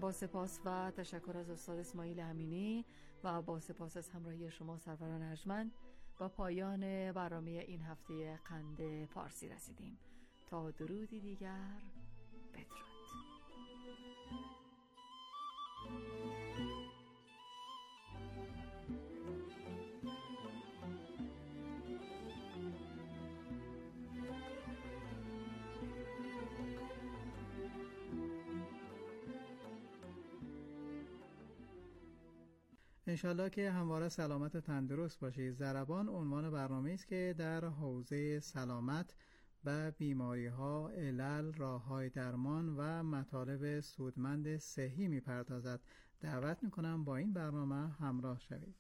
با سپاس و تشکر از استاد اسماعیل امینی و با سپاس از همراهی شما سروران ارجمند با پایان برنامه این هفته قند پارسی رسیدیم. تا درودی دیگر، بدرود. انشالله که همواره سلامت و تندرست باشید. ضربان عنوان برنامه است که در حوزه سلامت و بیماری ها، علل، راه های درمان و مطالب سودمند صحی می پردازد. دعوت می کنم با این برنامه همراه شوید.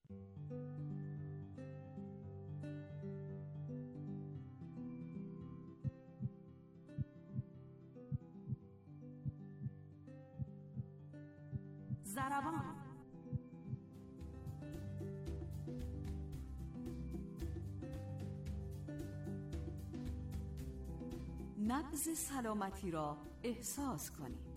ضربان نبض سلامتی را احساس کنید.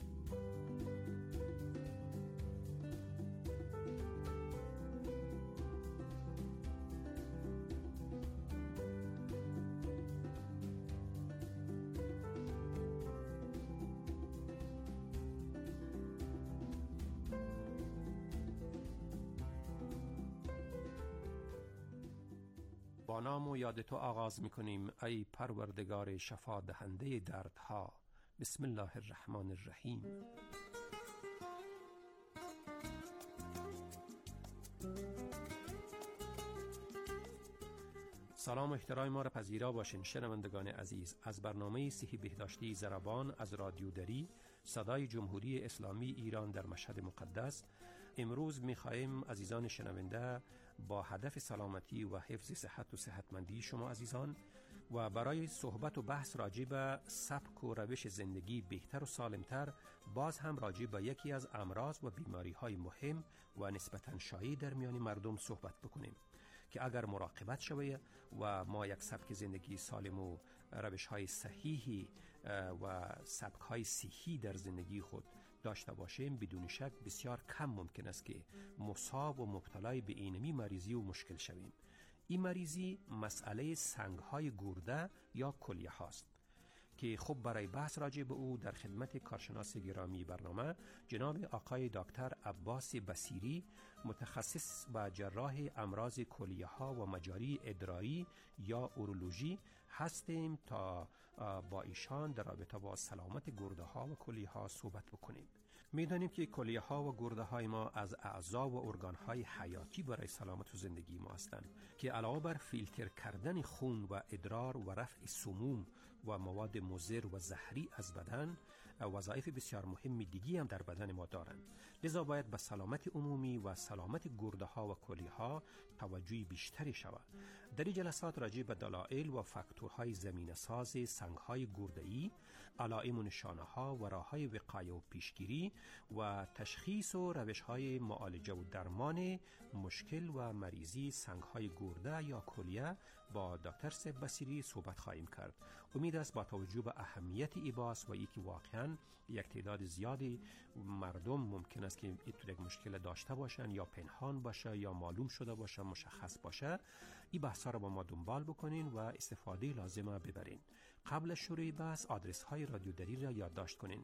با نام و یاد تو آغاز می‌کنیم ای پروردگار شفا دهنده دردها. بسم الله الرحمن الرحیم. سلام و احترام ما را پذیرا باشین شنوندگان عزیز. از برنامه صحی بهداشتی ضربان از رادیو دری صدای جمهوری اسلامی ایران در مشهد مقدس، امروز می‌خواهیم عزیزان شنونده با هدف سلامتی و حفظ صحت و صحتمندی شما عزیزان و برای صحبت و بحث راجع به سبک و روش زندگی بهتر و سالمتر، باز هم راجع به یکی از امراض و بیماری‌های مهم و نسبتاً شایع در میان مردم صحبت بکنیم که اگر مراقبت شود و ما یک سبک زندگی سالم و روش‌های صحیحی و سبک‌های صحی در زندگی خود داشته باشیم، بدون شک بسیار کم ممکن است که مصاب و مبتلای به اینمی مریضی و مشکل شویم. این مریضی مسئله سنگ‌های گرده یا کلیه هاست که خب برای بحث راجع به او در خدمت کارشناس گرامی برنامه جناب آقای دکتر عباس بصیری، متخصص و جراح امراض کلیه ها و مجاری ادراری یا اورولوژی هستیم تا با ایشان در رابطه با سلامت گرده ها و کلیه ها صحبت بکنیم. میدانیم که کلیه ها و گرده های ما از اعضا و ارگان های حیاتی برای سلامت و زندگی ما هستند که علاوه بر فیلتر کردن خون و ادرار و رفع سموم و مواد مضر و زهری از بدن، وظایف بسیار مهم دیگی هم در بدن ما دارند. لذا باید به سلامت عمومی و سلامت گرده ها و کلیه ها توجه بیشتری شود. در این جلسات راجع به دلایل و فاکتورهای زمینه ساز سنگ های گرده‌ای، علائم و نشانه ها و راه‌های وقایه و پیشگیری و تشخیص و روش‌های معالجه و درمان مشکل و مریضی سنگ‌های گرده یا کلیه با دکتر بصیری صحبت خواهیم کرد. امید است با توجه به اهمیت ایباس و اینکه واقعاً یک تعداد زیادی مردم ممکن است که یک مشکل داشته باشن یا پنهان باشه یا معلوم شده باشه، مشخص باشه، این بحثا رو با ما دنبال بکنین و استفاده لازمه ببرین. قبل شروع بحث آدرس های رادیو دری را یادداشت کنین: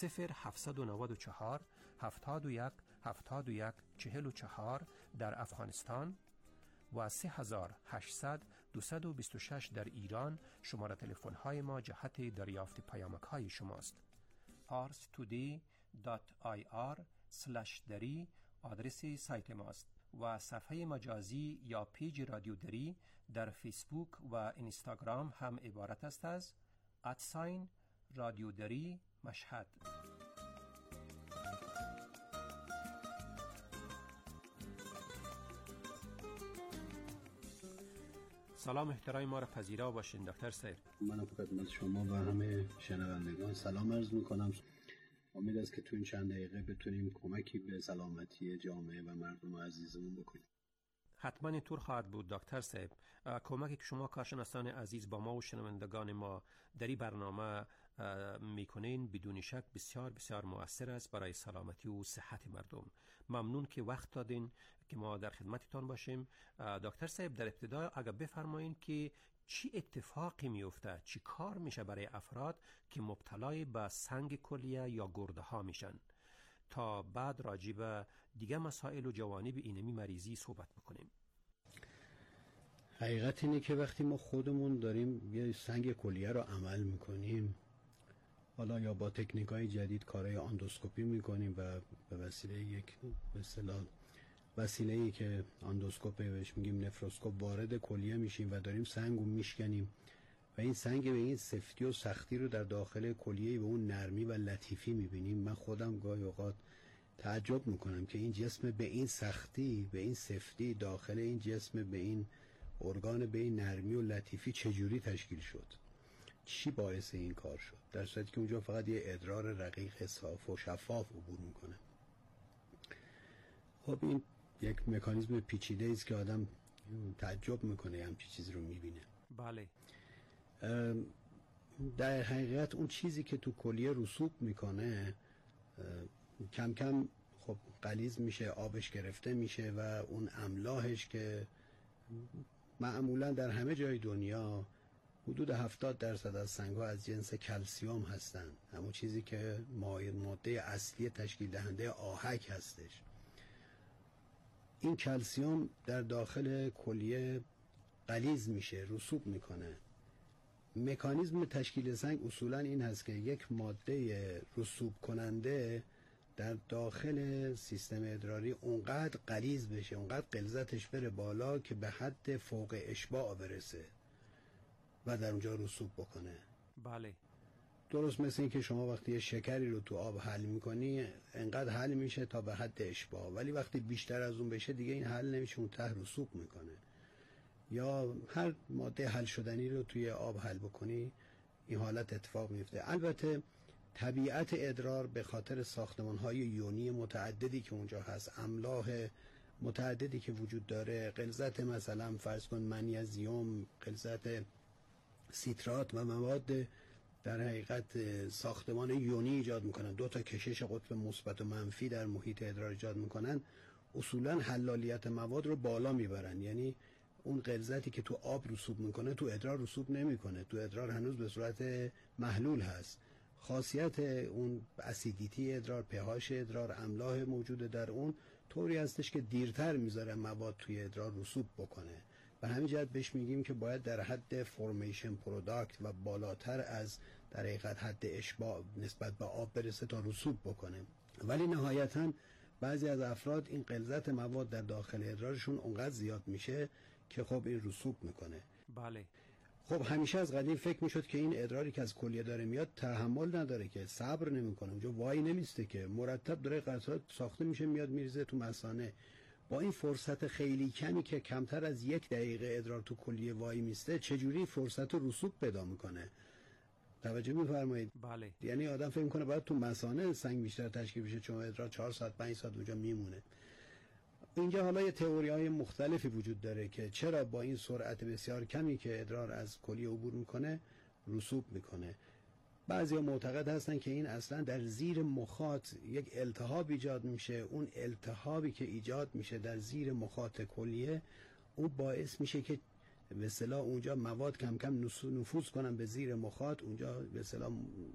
0794 71 71 44 در افغانستان و 3800 226 در ایران شماره تلفن های ما جهت دریافت پیامک های شماست. parstoday.ir/dari آدرس سایت ماست و صفحه مجازی یا پیج رادیو دری در فیسبوک و اینستاگرام هم عبارت است از رادیو دری مشهد. سلام احترام ما را پذیرا باشین دکتر سیر. من خدمت شما و همه شنوندگان سلام عرض میکنم. امید است که تو این چند دقیقه بتونیم کمکی به سلامتی جامعه و مردم عزیزمون بکنیم. حتما اینطور خواهد بود دکتر صاحب. کمکی که شما کارشناسان عزیز با ما و شنوندگان ما در این برنامه میکنین بدون شک بسیار بسیار مؤثر است برای سلامتی و صحت مردم. ممنون که وقت دادین که ما در خدمتتان باشیم. دکتر صاحب در ابتدا اگر بفرمایین که چی اتفاقی میفته، چی کار میشه برای افراد که مبتلای به سنگ کلیه یا گرده ها میشن، تا بعد راجع به دیگه مسائل و جوانب اینمی مریضی صحبت میکنیم. حقیقت اینه که وقتی ما خودمون داریم یه سنگ کلیه رو عمل میکنیم، حالا یا با تکنیک‌های جدید کارهای اندوسکوپی میکنیم و به وسیله یک وسیله‌ای که اندوسکوپ بهش میگیم نفروسکوپ وارد کلیه میشیم و داریم سنگ رو میشکنیم و این سنگ به این سفتی و سختی رو در داخل کلیه به اون نرمی و لطیفی میبینیم. من خودم گاهی اوقات تعجب میکنم که این جسم به این سختی، به این سفتی داخل این جسم به این ارگان به این نرمی و لطیفی چجوری تشکیل شد، چی باعث این کار شد، در صورتی که اونجا فقط یه ادرار رقیق صاف و شفاف عبور میکنه. خب این یک مکانیزم پیچیده است که آدم تعجب میکنه همچین چیزی رو میبینه. بله. در حقیقت اون چیزی که تو کلیه رسوب میکنه کم کم خب غلیظ میشه، آبش گرفته میشه و اون املاحش که معمولا در همه جای دنیا حدود 70% از سنگ‌ها از جنس کلسیوم هستن، همون چیزی که ماده اصلی تشکیل دهنده آهک هستش. این کلسیوم در داخل کلیه غلیظ میشه، رسوب میکنه. مکانیزم تشکیل سنگ اصولا این هست که یک ماده رسوب کننده در داخل سیستم ادراری اونقدر غلیظ بشه، اونقدر غلظتش بره بالا که به حد فوق اشباع برسه و در اونجا رسوب بکنه. بله. درست مثل این که شما وقتی یه شکری رو تو آب حل میکنی انقدر حل میشه تا به حد اشباع، ولی وقتی بیشتر از اون بشه دیگه این حل نمیشه، اون ته رسوب میکنه. یا هر ماده حل شدنی رو توی آب حل بکنی این حالت اتفاق میفته. البته طبیعت ادرار به خاطر ساختمان‌های یونی متعددی که اونجا هست، املاح متعددی که وجود داره، غلظت مثلا فرض کن منیزیم، غلظت سیترات و مواد در حقیقت ساختمان یونی ایجاد میکنن، دو تا کشش قطب مثبت و منفی در محیط ادرار ایجاد میکنن، اصولا حلالیت مواد رو بالا میبرن. یعنی اون غلظتی که تو آب رسوب میکنه تو ادرار رسوب نمیکنه، تو ادرار هنوز به صورت محلول هست. خاصیت اون اسیدیتی ادرار، پهاش ادرار، املاح موجود در اون طوری هستش که دیرتر میذاره مواد توی ادرار رسوب بکنه. به همین جهت بهش میگیم که باید در حد فرمیشن پروداکت و بالاتر از در حقیقت حد اشباع نسبت به آب برسه تا رسوب بکنه. ولی نهایتاً بعضی از افراد این غلظت مواد در داخل ادرارشون اونقدر زیاد میشه که خب این رسوب میکنه. بله. خب همیشه از قدیم فکر میشد که این ادراری که از کلیه داره میاد تحمل نداره، که صبر نمیکنه، اونجا وای نمیسته، که مرتب داره قطرات ساخته میشه میاد میریزه تو مثانه. با این فرصت خیلی کمی که کمتر از 1 دقیقه ادرار تو کلیه وای میسته، چجوری فرصت رسوب پیدا میکنه؟ توجه میفرمایید؟ بله. یعنی آدم فکر میکنه باید تو مثانه سنگ بیشتر تشکیل بشه، چون ادرار 4 ساعت 5 ساعت اونجا میمونه. اینجا حالا یه تئوری‌های مختلفی وجود داره که چرا با این سرعت بسیار کمی که ادرار از کلیه عبور میکنه رسوب میکنه. بعضیا معتقد هستن که این اصلا در زیر مخاط یک التهاب ایجاد میشه، اون التهابی که ایجاد میشه در زیر مخاط کلیه اون باعث میشه که به اصطلاح اونجا مواد کم کم نفوذ کنن به زیر مخاط، اونجا به اصطلاح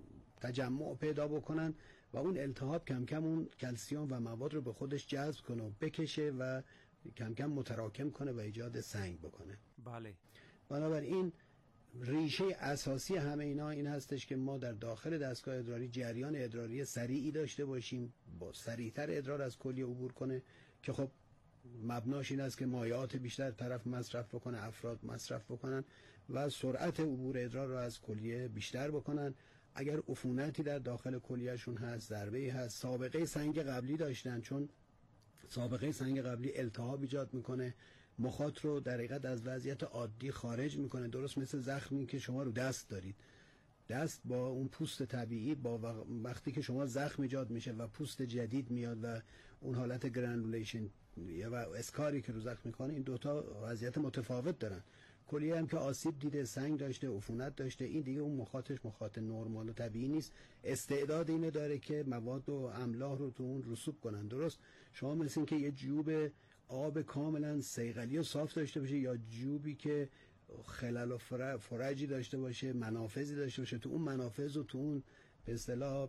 تجمع پیدا بکنن و اون التهاب کم کم اون کلسیوم و مواد رو به خودش جذب کنه و بکشه و کم کم متراکم کنه و ایجاد سنگ بکنه. بله. بنابراین ریشه اساسی همه اینا این هستش که ما در داخل دستگاه ادراری جریان ادراری سریعی داشته باشیم، با سریعتر ادرار از کلیه عبور کنه، که خب مبناش این است که مایعات بیشتر طرف مصرف بکنه، افراد مصرف بکنن و سرعت عبور ادرار رو از کلیه بیشتر بکنن. اگر عفونتی در داخل کلیهشون هست، ضربه‌ای هست، سابقه سنگ قبلی داشتن، چون سابقه سنگ قبلی التهاب ایجاد میکنه، مخاط رو در حقیقت از وضعیت عادی خارج میکنه، درست مثل زخمی که شما رو دست دارید. دست با اون پوست طبیعی با وقتی که شما زخم ایجاد میشه و پوست جدید میاد و اون حالت گرانولیشن و اسکاری که رو زخم میکنه، این دوتا وضعیت متفاوت دارن. کلیه هم که آسیب دیده، سنگ داشته، عفونت داشته، این دیگه اون مخاط نرمال و طبیعی نیست. استعداد اینو داره که مواد و املاح رو تو اون رسوب کنن. درست شما مثل این که یه جوب آب کاملا صیقلی و صاف داشته باشه یا جوبی که خلل و فرجی داشته باشه، منافذی داشته باشه، تو اون منافذ و تو اون به اصطلاح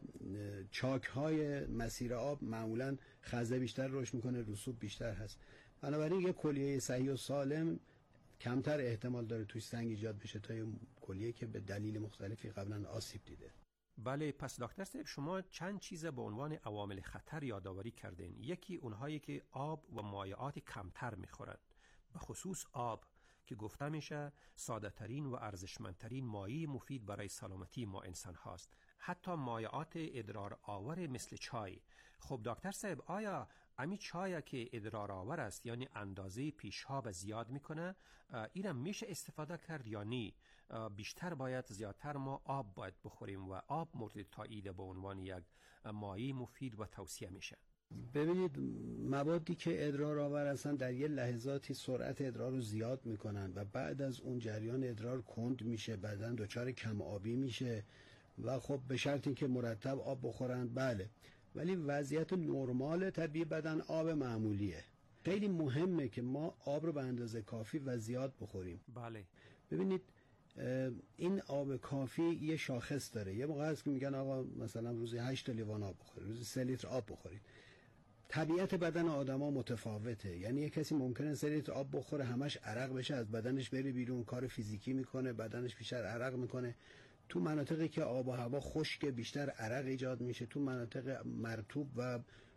چاک‌های مسیر آب معمولاً خزه بیشتر رشد میکنه، رسوب بیشتر هست. بنابراین یه کلیه صحیح و سالم کمتر احتمال داره توش سنگ ایجاد بشه تا یه کلیه که به دلیل مختلفی قبلا آسیب دیده. بله، پس دکتر صاحب شما چند چیز به عنوان عوامل خطر یادآوری کردین. یکی اونهایی که آب و مایعات کمتر میخورن، به خصوص آب که گفته میشه ساده ترین و ارزشمندترین مایع مفید برای سلامتی ما انسان هاست. حتی مایعات ادرار آور مثل چای. خب دکتر صاحب، آیا امی چای که ادرار آور است یعنی اندازه پیشاب زیاد میکنه، اینم میشه استفاده کرد یا نی؟ بیشتر باید زیادتر ما آب باید بخوریم و آب مورد تایید به عنوان یک مایع مفید و توصیه میشه. ببینید موادی که ادرار آور هستن در یه لحظاتی سرعت ادرار رو زیاد میکنن و بعد از اون جریان ادرار کند میشه، بدن دچار کم آبی میشه و خب به شرطی که مرتب آب بخورن. بله، ولی وضعیت نرمال طبیعی بدن آب معمولیه. خیلی مهمه که ما آب رو به اندازه کافی و زیاد بخوریم. بله. ببینید این آب کافی یه شاخص داره. یه موقع هست که میگن آقا مثلا روزی 8 لیوان آب بخورید، روزی 3 لیتر آب بخورید. طبیعت بدن آدما متفاوته. یعنی یه کسی ممکنه 3 لیتر آب بخوره، همش عرق بشه، از بدنش بره بیرون، کار فیزیکی میکنه، بدنش بیشتر عرق میکنه. تو مناطقی که آب و هوا خشک بیشتر عرق ایجاد میشه. تو مناطق مرطوب و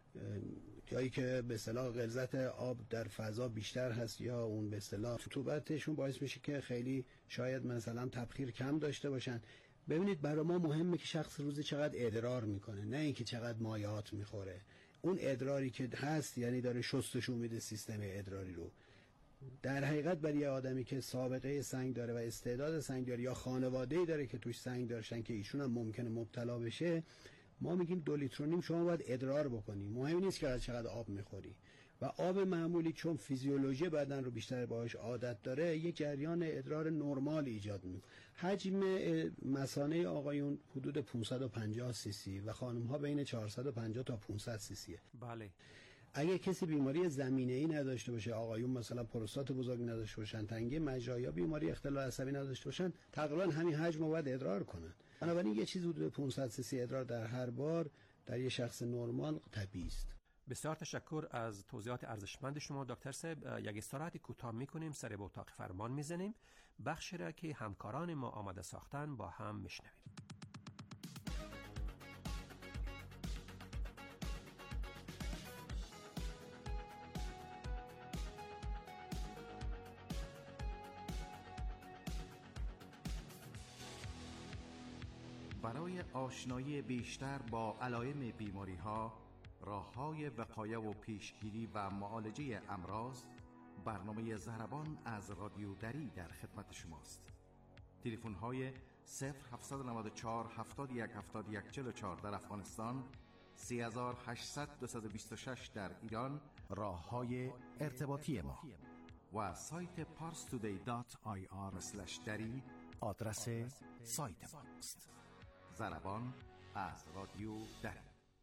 جایی که به اصطلاح غلظت آب در فضا بیشتر هست یا اون به اصطلاح رطوبتشون باعث میشه که خیلی شاید مثلا تبخیر کم داشته باشن. ببینید برای ما مهمه که شخص روزی چقدر ادرار میکنه، نه اینکه چقدر مایعات میخوره. اون ادراری که هست یعنی داره شستشو میده سیستم ادراری رو. در حقیقت برای یه آدمی که سابقه سنگ داره و استعداد سنگ داره یا خانواده‌ای داره که توش سنگ داشتن که ایشون هم ممکنه مبتلا بشه، ما میگیم 2 لیتر و نیم شما باید ادرار بکنی. مهم نیست که چقدر آب میخوری. و آب معمولی چون فیزیولوژی بدن رو بیشتر باهاش عادت داره، یک جریان ادرار نرمال ایجاد میکنه. حجم مثانه آقایون حدود 550 سی سی و خانم ها بین 450 تا 500 سی سیه. بله. اگه کسی بیماری زمینه‌ای نداشته باشه، آقایون مثلا پروستات بزرگ نداشته باشن، تنگی مجرا یا بیماری اختلال عصبی نداشته باشن، تقریبا همین حجم رو باید ادرار کنن. بنابراین یه چیز حدود 500 سی سی ادرار در هر بار در یه شخص نرمال طبیعی است. بسیار تشکر از توضیحات ارزشمند شما دکتر صاحب. یک استراحت کوتاه میکنیم، سر به اتاق فرمان میزنیم، بخشی را که همکاران ما آماده ساختن با هم میشنویم. برای آشنایی بیشتر با علائم بیماری‌ها، راه‌های وقایع و پیشگیری و معالجه امراض، برنامه ضربان از رادیو دری در خدمت شماست. تلفن‌های 0794 71 71 44 در افغانستان، 3800 226 در ایران راه‌های ارتباطی ما و سایت parstoday.ir/dari آدرس سایت ما است. ضربان از رادیو دری.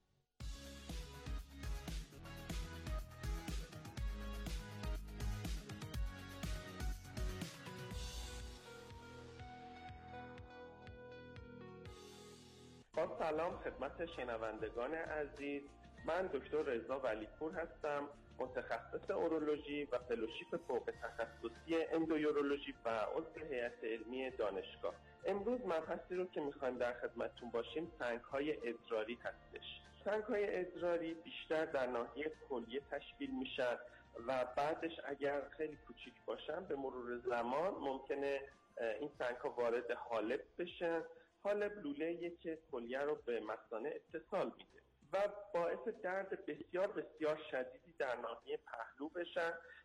با سلام خدمت شنوندگان عزیز، من دکتر رضا ولیپور هستم، متخصص اورولوژی و فلوشیپ فوق تخصصی اندویورولوژی و عضو هیئت علمی دانشگاه. امروز مبحثی رو که میخوایم در خدمتتون باشیم سنگ‌های ادراری هستش. سنگ‌های ادراری بیشتر در ناحیه کلیه تشکیل میشن و بعدش اگر خیلی کوچیک باشن به مرور زمان ممکنه این سنگ‌ها وارد حالب بشن. حالب لوله‌ایه که کلیه رو به مثانه اتصال میده و باعث درد بسیار بسیار شدیدی در ناحیه پهلو بشن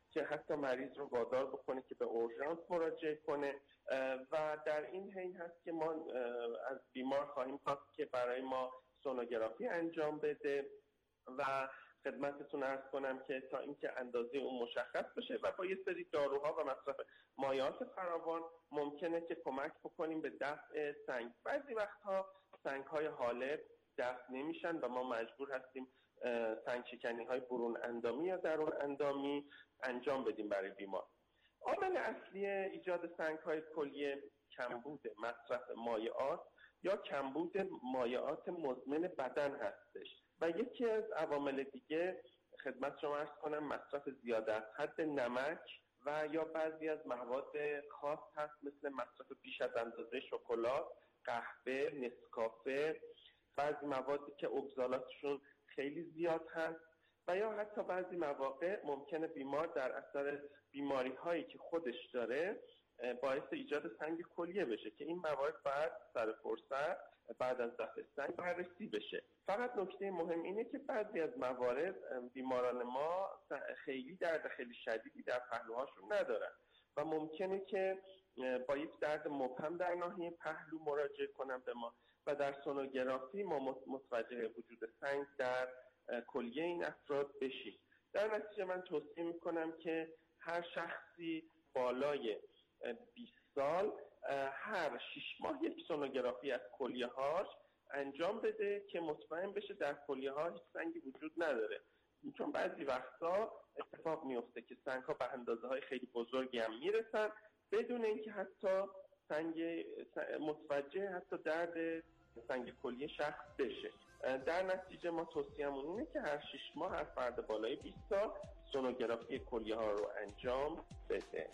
که حتی مریض رو وادار بکنه که به اورژانس مراجعه کنه و در این حین هست که ما از بیمار خواهیم خواست که برای ما سونوگرافی انجام بده و خدمتتون عرض کنم که تا اینکه اندازه اون مشخص بشه و با یه سری داروها و مصرف مایعات فراوان ممکنه که کمک بکنیم به دفع سنگ. بعضی وقتها سنگ‌های حالب دفع نمیشن و ما مجبور هستیم سنگ شکنی‌های برون اندامی یا درون اندامی انجام بدیم برای بیمار. عامل اصلی ایجاد سنگ‌های کلیه کمبود مصرف مایعات یا کمبود مایعات مزمن بدن هستش و یکی از عوامل دیگه خدمت شما عرض کنم مصرف زیاده از حد نمک و یا بعضی از مواد خاص هست مثل مصرف بیش از اندازه شکلات، قهوه، نسکافه، بعضی موادی که اگزالاتشون خیلی زیاد هست و یا حتی بعضی مواقع ممکنه بیمار در اثر بیماری هایی که خودش داره باعث ایجاد سنگ کلیه بشه که این موارد باید سر فرصت بعد از دفع سنگ بررسی بشه. فقط نکته مهم اینه که بعضی از موارد بیماران ما خیلی درد خیلی شدیدی در پهلوهاشون ندارن و ممکنه که با یک درد مبهم در ناحیه پهلو مراجعه کنن به ما و در سونوگرافی ما متوجه وجود سنگ در کلیه این افراد بشیم. در نتیجه من توصیه میکنم که هر شخصی بالای 20 سال هر 6 ماه یک سونوگرافی از کلیه هاش انجام بده که مطمئن بشه در کلیه ها هیچ سنگی وجود نداره، چون بعضی وقتا اتفاق میفته که سنگ ها به اندازه های خیلی بزرگی هم میرسن بدون اینکه حتی متوجه حتی درد سنگ کلیه شخص بشه. در نتیجه ما توصیه‌مون اینه که هر 6 ماه هر فرد بالای 20 سال سونوگرافی کلیه ها رو انجام بده.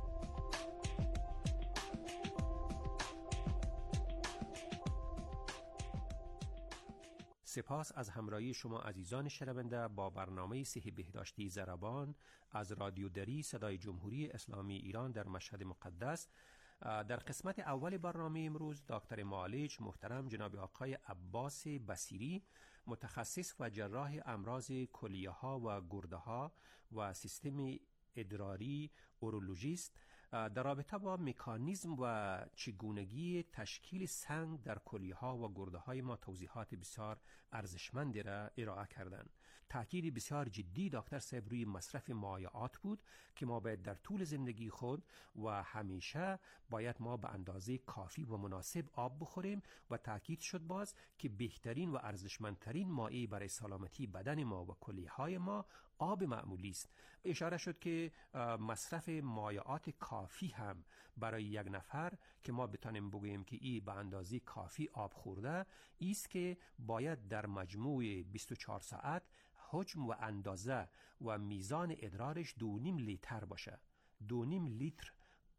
سپاس از همراهی شما عزیزان شنونده با برنامه صحی بهداشتی ضربان از رادیو دری صدای جمهوری اسلامی ایران در مشهد مقدس. در قسمت اول برنامه امروز دکتر معالج محترم جناب آقای عباس بصیری متخصص و جراح امراض کلیه ها و گرده ها و سیستم ادراری اورولوژیست در رابطه با مکانیزم و چگونگی تشکیل سنگ در کلیه ها و گرده های ما توضیحات بسیار ارزشمندی را ارائه کردند. تاکید بسیار جدی دکتر صاحب روی مصرف مایعات بود که ما باید در طول زندگی خود و همیشه باید ما به اندازه کافی و مناسب آب بخوریم و تاکید شد باز که بهترین و ارزشمندترین مایع برای سلامتی بدن ما و کلیه های ما آب معمولی است. اشاره شد که مصرف مایعات کافی هم برای یک نفر که ما بتانیم بگوییم که ای به اندازه کافی آب خورده است که باید در مجموع 24 ساعت حجم و اندازه و میزان ادرارش 2.5 لیتر باشه. 2.5 لیتر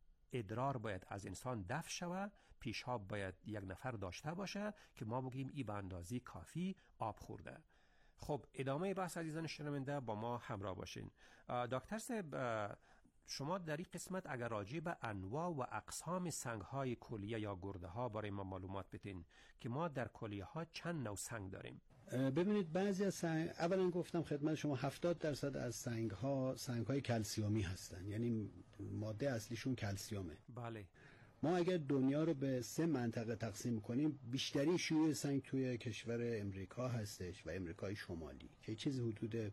ادرار باید از انسان دفع شود، پیشاب باید یک نفر داشته باشه که ما بگیم ای به اندازه کافی آب خورده. خب ادامه بحث عزیزان شنونده با ما همراه باشین. دکتر صاحب شما در این قسمت اگر راجع به انواع و اقسام سنگ‌های کلیه یا گرده ها برای ما معلومات بدین که ما در کلیه ها چند نوع سنگ داریم؟ ببینید بعضی از سنگ، اولا گفتم خدمت شما 70% از سنگ‌های کلسیومی هستن، یعنی ماده اصلیشون کلسیومه. بله. ما اگر دنیا رو به 3 منطقه تقسیم کنیم بیشترین شیوع سنگ توی کشور امریکا هستش و امریکای شمالی که چیزی حدود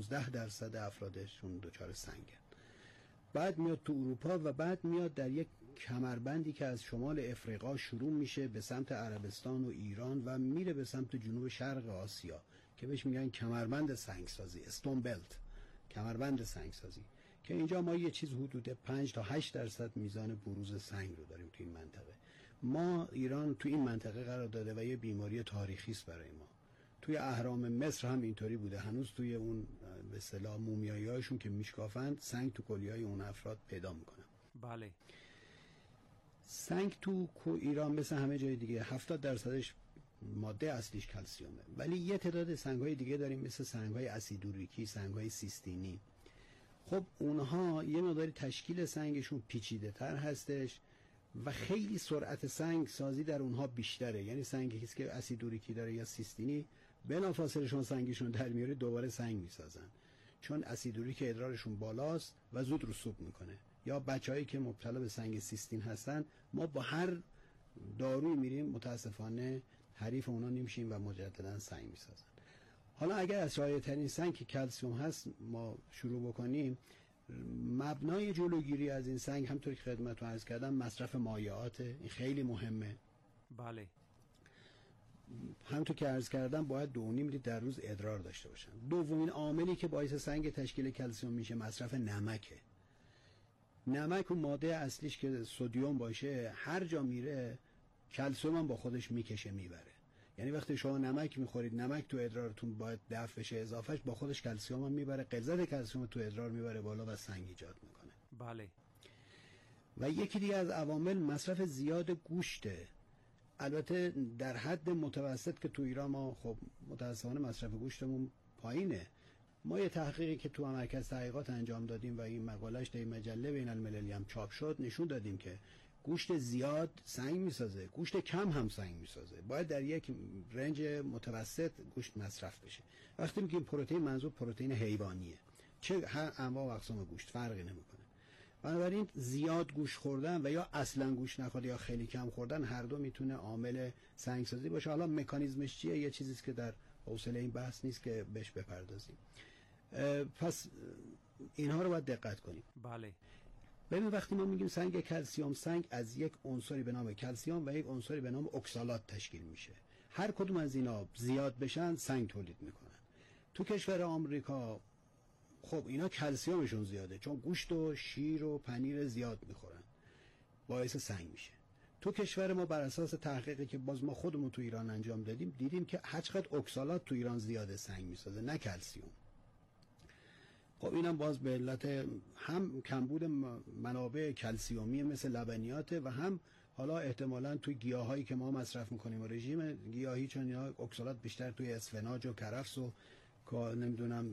15% افرادشون دچار سنگن. بعد میاد تو اروپا و بعد میاد در یک کمربندی که از شمال افریقا شروع میشه به سمت عربستان و ایران و میره به سمت جنوب شرق آسیا که بهش میگن کمربند سنگسازی، استون بلت، کمربند سنگسازی، که اینجا ما یه چیز حدود 5 تا 8% میزان بروز سنگ رو داریم تو این منطقه. ما ایران تو این منطقه قرار داده و یه بیماری تاریخی است برای ما. توی اهرام مصر هم اینطوری بوده، هنوز توی اون به اصطلاح مومیایی‌هاشون که میشکافند سنگ تو کلیه‌های اون افراد پیدا میکنن. بله. سنگ تو ایران مثل همه جای دیگه 70%ش ماده اصلیش کلسیومه، ولی یه تعداد سنگ‌های دیگه داریم مثل سنگ‌های اسیدوریکی، سنگ‌های سیستینی. خب اونها یه مقداری تشکیل سنگشون پیچیده‌تر هستش و خیلی سرعت سنگ سازی در اونها بیشتره. یعنی سنگی که اسیدوریکی داره یا سیستینی بلافاصله شما سنگشون در میاری دوباره سنگ میسازن، چون اسیدوریک ادرارشون بالاست و زود رسوب میکنه. یا بچه‌هایی که مبتلا به سنگ سیستین هستن، ما با هر دارویی میریم متاسفانه حریف اونا نمیشیم و مجددا سنگ میسازن. حالا اگر از شایع‌ترین سنگ که کلسیم هست ما شروع بکنیم، مبنای جلوگیری از این سنگ همونطور که خدمتتون عرض کردم مصرف مایعات، این خیلی مهمه. بله. همونطور که عرض کردم باید 2.5 لیتر در روز ادرار داشته باشن. دومین عاملی که باعث سنگ تشکیل کلسیم میشه مصرف نمکه. نمک و ماده اصلیش که سدیم باشه هر جا میره کلسیم هم با خودش میکشه میبره. یعنی وقتی شما نمک میخورید، نمک تو ادرارتون باید دفع بشه، اضافهش با خودش کلسیم هم میبره، غلظت کلسیم تو ادرار میبره بالا و سنگ ایجاد میکنه. بله. و یکی دیگه از عوامل مصرف زیاد گوشته. البته در حد متوسط که تو ایران ما خب متاسفانه مصرف گوشتمون پایینه. ما یه تحقیقی که تو مرکز تحقیقات انجام دادیم و این مقالهش در مجله بین المللی هم چاپ شد نشون دادیم که گوشت زیاد سنگ میسازه، گوشت کم هم سنگ میسازه. باید در یک رنج متوسط گوشت مصرف بشه. وقتی میگیم پروتئین منظور پروتئین حیوانیه، چه هر انواع و اقسام گوشت فرقی نمیکنه. بنابراین زیاد گوشت خوردن و یا اصلا گوشت نخوردن یا خیلی کم خوردن هر دو میتونه عامل سنگسازی باشه. حالا مکانیزمش چیه یه چیزی که در حوصله این بحث نیست که بهش بپردازیم. پس اینها رو باید دقت کنیم. بله. ببین وقتی ما میگیم سنگ کلسیم، سنگ از یک عنصری به نام کلسیم و یک عنصری به نام اکسالات تشکیل میشه. هر کدوم از اینا زیاد بشن سنگ تولید میکنن. تو کشور آمریکا خب اینا کلسیمشون زیاده چون گوشت و شیر و پنیر زیاد میخورن، باعث سنگ میشه. تو کشور ما بر اساس تحقیقی که باز ما خودمون تو ایران انجام دادیم دیدیم که هرچقدر اکسالات تو ایران زیاده سنگ میسازه نه کلسیم. خب اینم باز به علت هم کمبود منابع کلسیومی مثل لبنیات و هم حالا احتمالاً توی گیاهایی که ما مصرف میکنیم و رژیم گیاهی، چون اینا اکسالات بیشتر توی اسفناج و کرفس و نمیدونم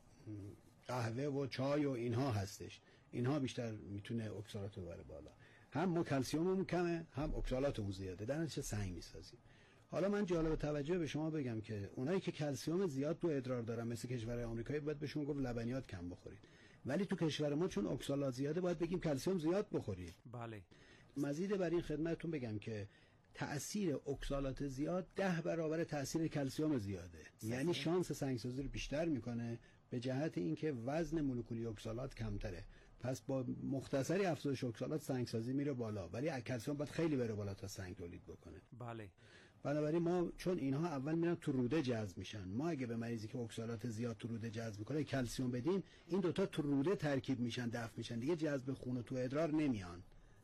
قهوه و چای و اینها هستش، اینها بیشتر میتونه اکسالات رو ببره بالا. هم ما کلسیوممون کمه هم اکسالاتمون زیاده، در نتیجه سنگ میسازیم. حالا من جالب توجه به شما بگم که اونایی که کلسیوم زیاد تو ادرار دارن مثل کشور آمریکایی باید بهشون گفت لبنیات کم بخورید، ولی تو کشور ما چون اکسالات زیاده باید بگیم کلسیوم زیاد بخورید. بله. مزید بر این خدمتتون بگم که تأثیر اکسالات زیاد 10 برابر تأثیر کلسیوم زیاده. یعنی شانس سنگسازی رو بیشتر میکنه به جهت اینکه وزن مولکولی اکسالات کمتره. پس با مختصری افزایش اکسالات سنگسازی میره بالا، ولی کلسیوم باید خیلی بره بالا تا سنگ تولید بکنه. بله. بنابراین ما چون اینها اول میرن تو روده جذب میشن، ما اگه به مریضی که اکسالات زیاد تو روده جذب میکنه کلسیوم بدیم، این دوتا تو روده ترکیب میشن، دفع میشن، دیگه جذب خون و تو ادرار نمیان.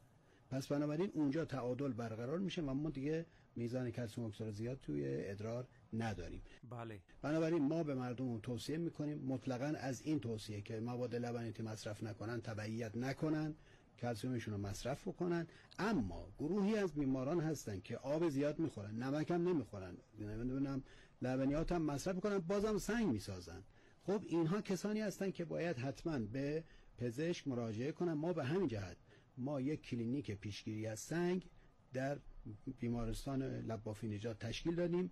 پس بنابراین اونجا تعادل برقرار میشه و ما دیگه میزان کلسیم اکسالات زیاد توی ادرار نداریم. بله. بنابراین ما به مردم توصیه میکنیم مطلقاً از این توصیه که مواد لبنیاتی مصرف نکنن، تبعیت نکنن، کلسیمشون رو مصرف بکنن. اما گروهی از بیماران هستن که آب زیاد میخورن، نمک هم نمیخورن، نمیدونم لبنیات هم مصرف میکنن، بازم سنگ میسازن. خب اینها کسانی هستن که باید حتما به پزشک مراجعه کنن. ما به همین جهت ما یک کلینیک پیشگیری از سنگ در بیمارستان لبافی نژاد تشکیل دادیم.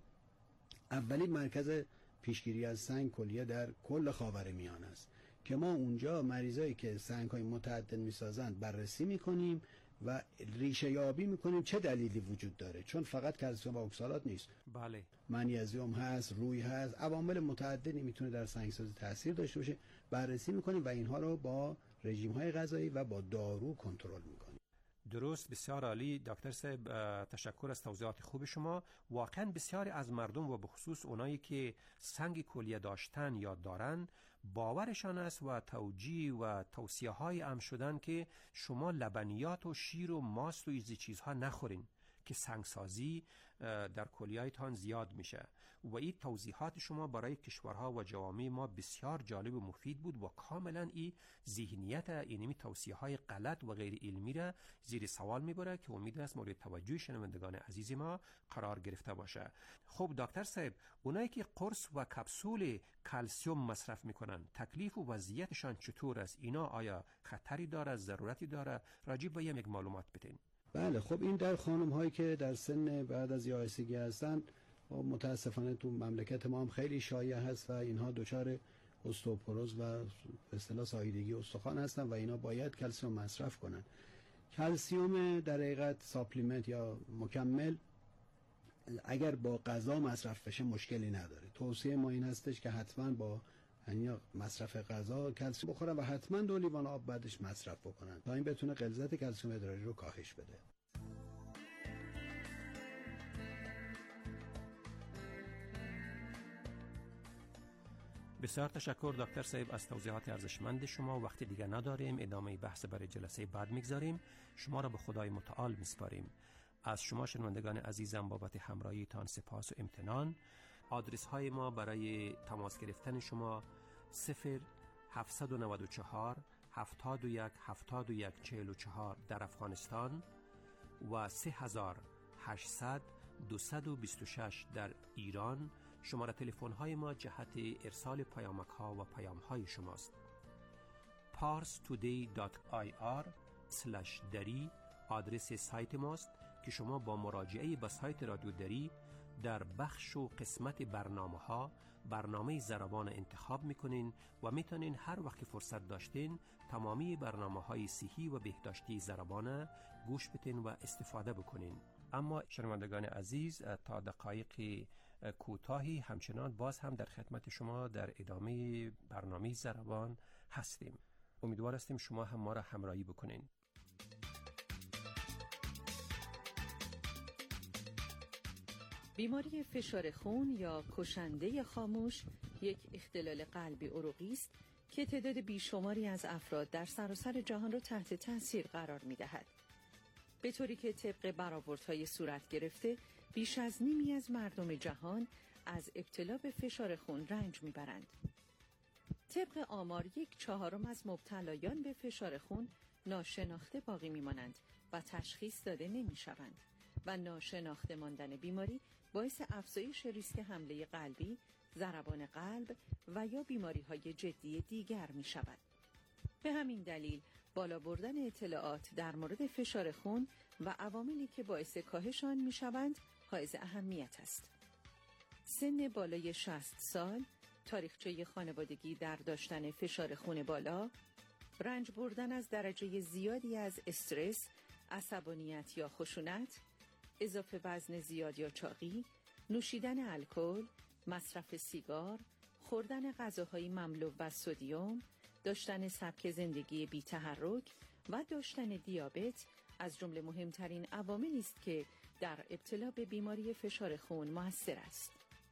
اولین مرکز پیشگیری از سنگ کلیه در کل خاورمیانه است که ما اونجا مریضایی که سنگ‌های متعدد می‌سازن بررسی می‌کنیم و ریشه یابی می‌کنیم چه دلیلی وجود داره، چون فقط کلسیم و اکسالات نیست. بله. منیزیم هست، روی هست، عوامل متعددی میتونه در سنگسازی تاثیر داشته باشه. بررسی می‌کنیم و اینها رو با رژیم‌های غذایی و با دارو کنترل می‌کنیم. درست، بسیار عالی دکتر صاحب، تشکر از توضیحات خوب شما. واقعا بسیاری از مردم و به خصوص اونایی که سنگ کلیه داشتن یا دارن باورشان است و توجیه و توصیه های ام شدن که شما لبنیات و شیر و ماست و ایزی چیزها نخورین که سنگسازی در کلیه‌تان زیاد میشه. و این توضیحات شما برای کشورها و جوامع ما بسیار جالب و مفید بود و کاملا این ذهنیت اینمی توصیه های غلط و غیر علمی را زیر سوال میبره که امید است مورد توجه شنوندگان عزیز ما قرار گرفته باشه. خب دکتر صاحب، اونایی که قرص و کپسول کلسیم مصرف میکنن تکلیف و وضعیتشان چطور است؟ اینا آیا خطری داره، ضرورتی داره؟ راجع به یک معلومات بدین. بله، خب این در خانم هایی که در سن بعد از یائسگی هستن متاسفانه تو مملکت ما هم خیلی شایع هست و اینها دچار استئوپروز و به اصطلاح ساییدگی استخوان هستن و اینا باید کلسیم مصرف کنن. کلسیم در حقیقت ساپلیمنت یا مکمل اگر با غذا مصرف بشه مشکلی نداره. توصیه ما این هستش که حتما با مصرف غذا کلسیم بخورن و حتما 2 لیوان آب بعدش مصرف بکنن تا این بتونه غلظت کلسیم ادراری رو کاهش بده. بسیار تشکر دکتر صاحب از توضیحات ارزشمند شما. وقت دیگه نداریم، ادامه بحث برای جلسه بعد میگذاریم. شما را به خدای متعال میسپاریم. از شما شنوندگان عزیزم بابت همراهیتان سپاس و امتنان. آدرس های ما برای تماس گرفتن شما 0794 71 71 44 در افغانستان و 3800 226 در ایران. شماره تلفن های ما جهت ارسال پیامک ها و پیام های شماست. parstoday.ir/dari آدرس سایت ماست که شما با مراجعه به سایت رادیو دری در بخش و قسمت برنامه ضربان انتخاب میکنین و میتونین هر وقت فرصت داشتین تمامی برنامه‌های صحی و بهداشتی ضربان گوش بدین و استفاده بکنین. اما شنوندگان عزیز، تا دقایق کوتاهی همچنان باز هم در خدمت شما در ادامه برنامه ضربان هستیم. امیدوار هستیم شما هم ما را همراهی بکنین. بیماری فشار خون یا کشنده خاموش یک اختلال قلبی عروقی است که تعداد بیشماری از افراد در سراسر جهان را تحت تاثیر قرار می‌دهد. به طوری که طبق برآوردهای صورت گرفته بیش از نیمی از مردم جهان از ابتلا به فشار خون رنج می‌برند. طبق آمار 1/4 از مبتلایان به فشار خون ناشناخته باقی می‌مانند و تشخیص داده نمی‌شوند و ناشناخته ماندن بیماری باعث افزایش ریسک حمله قلبی، ضربان قلب و یا بیماری‌های جدی دیگر می‌شود. به همین دلیل بالا بردن اطلاعات در مورد فشار خون و عواملی که باعث کاهش آن می‌شوند حائز اهمیت است. سن بالای 60 سال، تاریخچه خانوادگی در داشتن فشار خون بالا، رنج بردن از درجه زیادی از استرس، عصبانیت یا خشونت، اضافه وزن زیاد یا چاقی، نوشیدن الکل، مصرف سیگار، خوردن غذاهای مملو و سدیم، داشتن سبک زندگی بی تحرک و داشتن دیابت از جمله مهمترین عواملی است که در ابتلا به بیماری فشار خون مؤثر است.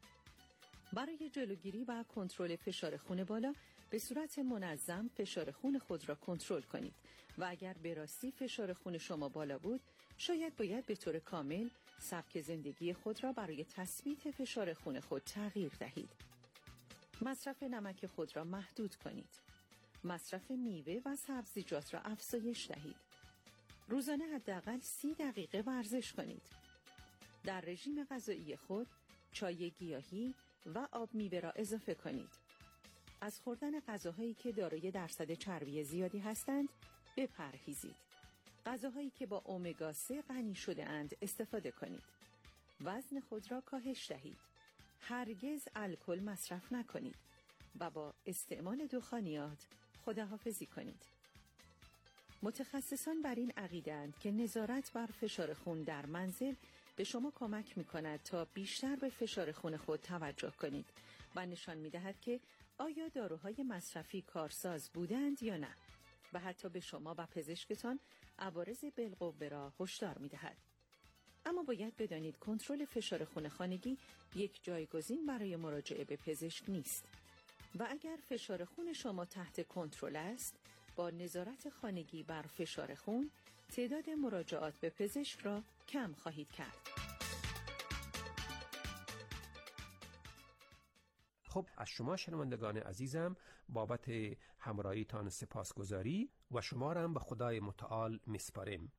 برای جلوگیری و کنترل فشار خون بالا به صورت منظم فشار خون خود را کنترل کنید و اگر به راستی فشار خون شما بالا بود، شاید باید به طور کامل سبک زندگی خود را برای تثبیت فشار خون خود تغییر دهید. مصرف نمک خود را محدود کنید. مصرف میوه و سبزیجات را افزایش دهید. روزانه حداقل 30 دقیقه ورزش کنید. در رژیم غذایی خود چای گیاهی و آب میوه را اضافه کنید. از خوردن غذاهایی که دارای درصد چربی زیادی هستند بپرهیزید. غذاهایی که با امگا 3 غنی شده اند استفاده کنید. وزن خود را کاهش دهید. هرگز الکل مصرف نکنید و با استعمال دخانیات خداحافظی کنید. متخصصان بر این عقیده‌اند که نظارت بر فشار خون در منزل به شما کمک می‌کند تا بیشتر به فشار خون خود توجه کنید و نشان می‌دهد که آیا داروهای مصرفی کارساز بودند یا نه و حتی به شما و پزشکتان عوارض بالقوه را هشدار می‌دهد. اما باید بدانید کنترل فشار خون خانگی یک جایگزین برای مراجعه به پزشک نیست و اگر فشار خون شما تحت کنترل است، با نظارت خانگی بر فشار خون تعداد مراجعات به پزشک را کم خواهید کرد. خب، از شما شنوندگان عزیزم بابت همراهیتان سپاسگزاری و شما را هم به خدای متعال میسپاریم.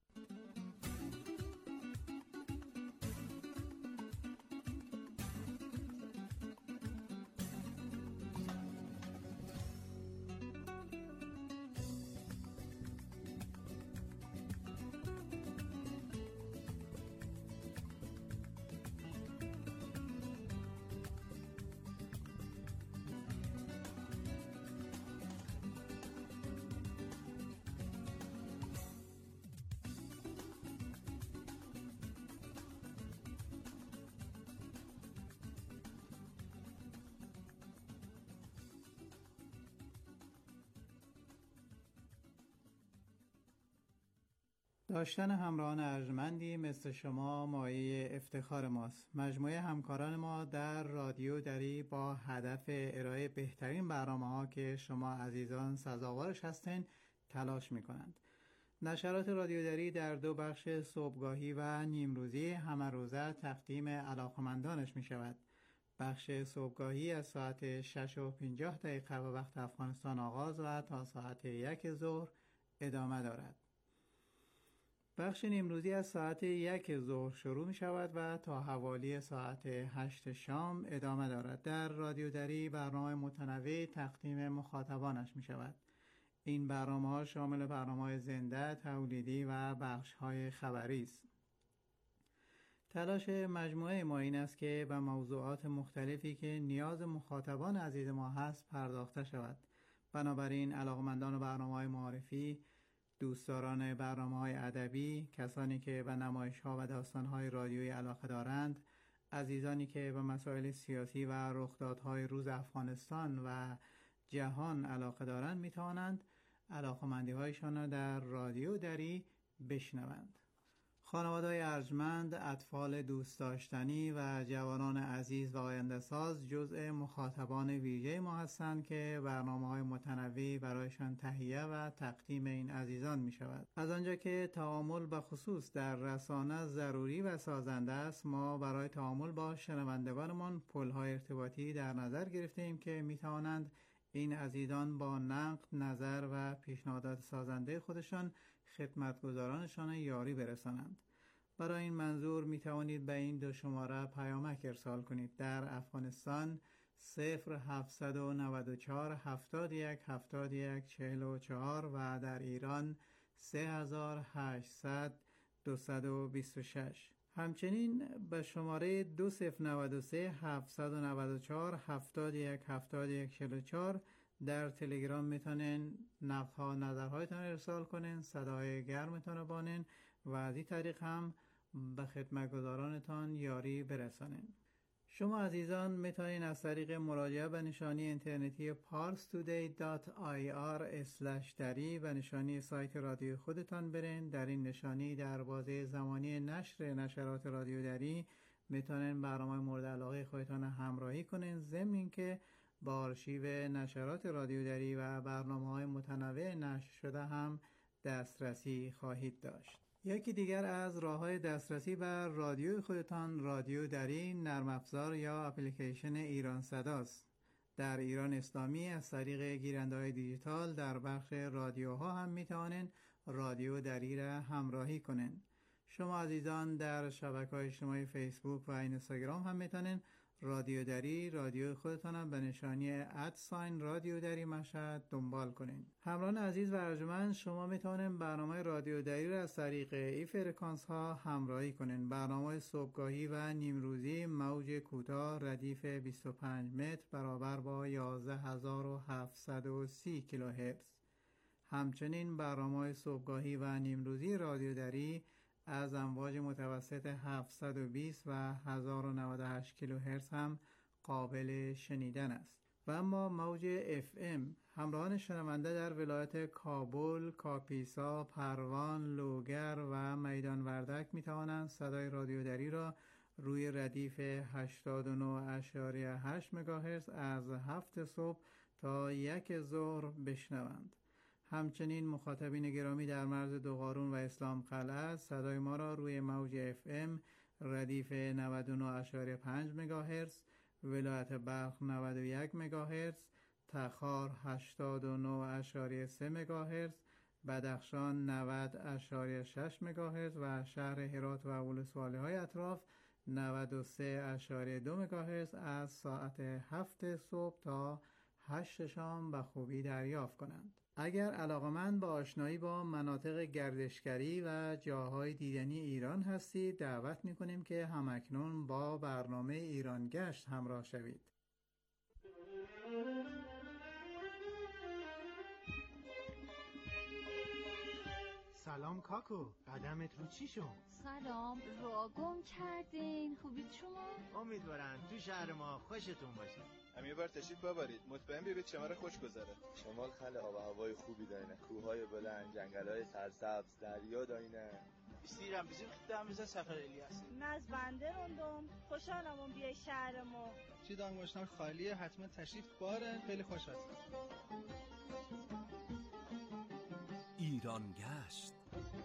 داشتن همراهان ارجمندی مثل شما مایه افتخار ماست. مجموعه همکاران ما در رادیو دری با هدف ارائه بهترین برنامه‌ها که شما عزیزان سزاوارش هستین تلاش می‌کنند. نشرات رادیو دری در 2 بخش صبحگاهی و نیمروزی همه روزه تقدیم علاقمندانش می‌شود. بخش صبحگاهی از ساعت 6:50 به وقت افغانستان آغاز و تا ساعت 1 ظهر ادامه دارد. بخش نیمروزی از ساعت 1 ظهر شروع می شود و تا حوالی ساعت 8 شام ادامه دارد. در رادیو دری برنامه متنوع تقدیم مخاطبانش می شود. این برنامه ها شامل برنامه زنده، تولیدی و بخش های خبری است. تلاش مجموعه ما این است که به موضوعات مختلفی که نیاز مخاطبان عزیز ما هست پرداخته شود. بنابراین علاقمندان برنامه‌های معرفی، دوستداران برنامه‌های ادبی، کسانی که به نمایش‌ها و داستان‌های رادیویی علاقه دارند، عزیزانی که به مسائل سیاسی و رخدادهای روز افغانستان و جهان علاقه دارند می‌توانند علاقه‌مندی‌هایشان را در رادیو دری بشنوند. خانواده‌های ارجمند، اطفال دوست داشتنی و جوانان عزیز و آینده‌ساز جزء مخاطبان ویژه ما هستند که برنامه‌های متنوعی برایشان تهیه و تقدیم این عزیزان می‌شود. از آنجا که تعامل به خصوص در رسانه ضروری و سازنده است، ما برای تعامل با شنوندگانمان پل‌های ارتباطی در نظر گرفته‌ایم که می‌توانند این عزیزان با نقد، نظر و پیشنهادات سازنده خودشان خدمتگزارانشان یاری برسانند. برای این منظور می توانید به این 2 شماره پیامک ارسال کنید. در افغانستان 0794 71 71 44 و در ایران 3800 226. همچنین به شماره 2093 794 71 71 44 در تلگرام میتونین نقدها نظرهایتان ارسال کنین، صدای گرمتان بانین و از این طریق هم به خدمتگزارانتان یاری برسانین. شما عزیزان میتونین از طریق مراجعه به نشانی اینترنتی parstoday.ir/dari و نشانی سایت رادیو خودتان برین. در این نشانی در بازه زمانی نشر نشرات رادیو دری میتونین برنامه مورد علاقه خودتان همراهی کنین، ضمن اینکه با آرشیو نشرات رادیو دری و برنامه‌های متنوع نشر شده هم دسترسی خواهید داشت. یکی دیگر از راه‌های دسترسی بر رادیوی خودتان رادیو دری نرم افزار یا اپلیکیشن ایران صداست. در ایران اسلامی از طریق گیرنده‌های دیجیتال در بخش رادیوها هم می‌توانید رادیو دری را همراهی کنین. شما عزیزان در شبکه‌های اجتماعی فیسبوک و اینستاگرام هم می‌توانید رادیو دری رادیو خودتان به نشانی رادیو دری مشهد دنبال کنین. همراهان عزیز و ارجمند، شما میتونید برنامه رادیو دری را از طریق این فرکانس ها همراهی کنین. برنامه صبحگاهی و نیمروزی موج کوتاه ردیف 25 متر برابر با 11730 کیلوهرتز. همچنین برنامه صبحگاهی و نیمروزی رادیو دری از امواج متوسط 720 و 1098 کیلوهرتز هم قابل شنیدن است. و اما موج FM همراهان شنونده در ولایت کابل، کاپیسا، پروان، لوگر و میدان وردک می توانند صدای رادیو دری را روی ردیف 89.8 مگاهرتز از 7 صبح تا 1 ظهر بشنوند. همچنین مخاطبین گرامی در مرز دوقارون و اسلام قلعه صدای ما را روی موج FM ردیف 99.5 مگاهرتز، ولایت بلخ 91 مگاهرتز، تخار 89.3 مگاهرتز، بدخشان 90.6 مگاهرتز و شهر هرات و ولسوالی‌های اطراف 93.2 مگاهرتز از ساعت 7 صبح تا 8 شام به خوبی دریافت کنند. اگر علاقمند به آشنایی با مناطق گردشگری و جاهای دیدنی ایران هستید، دعوت می‌کنیم که همکنون با برنامه ایران گشت همراه شوید. سلام کاکو، قدمت رو چی شد؟ سلام، را گم کردین. خوبید شما؟ امیدوارم تو شهر ما خوشتون باشه. هم یه بار تشریف ببرید، مطمئن ببینید شمال خوش گذره. شمال خیلی آب و هوای خوبی داره، کوههای بلند، جنگل‌های سرسبز، دریا داینه. بیستیرم بزیم خدام بزن سفر الیاس. ناز بنده روندم، خوشحالم اون بیای شهر ما. چی دانگوشتان خالیه، حتما تشریف بارن، خیلی خوش هستم. ایران گشت.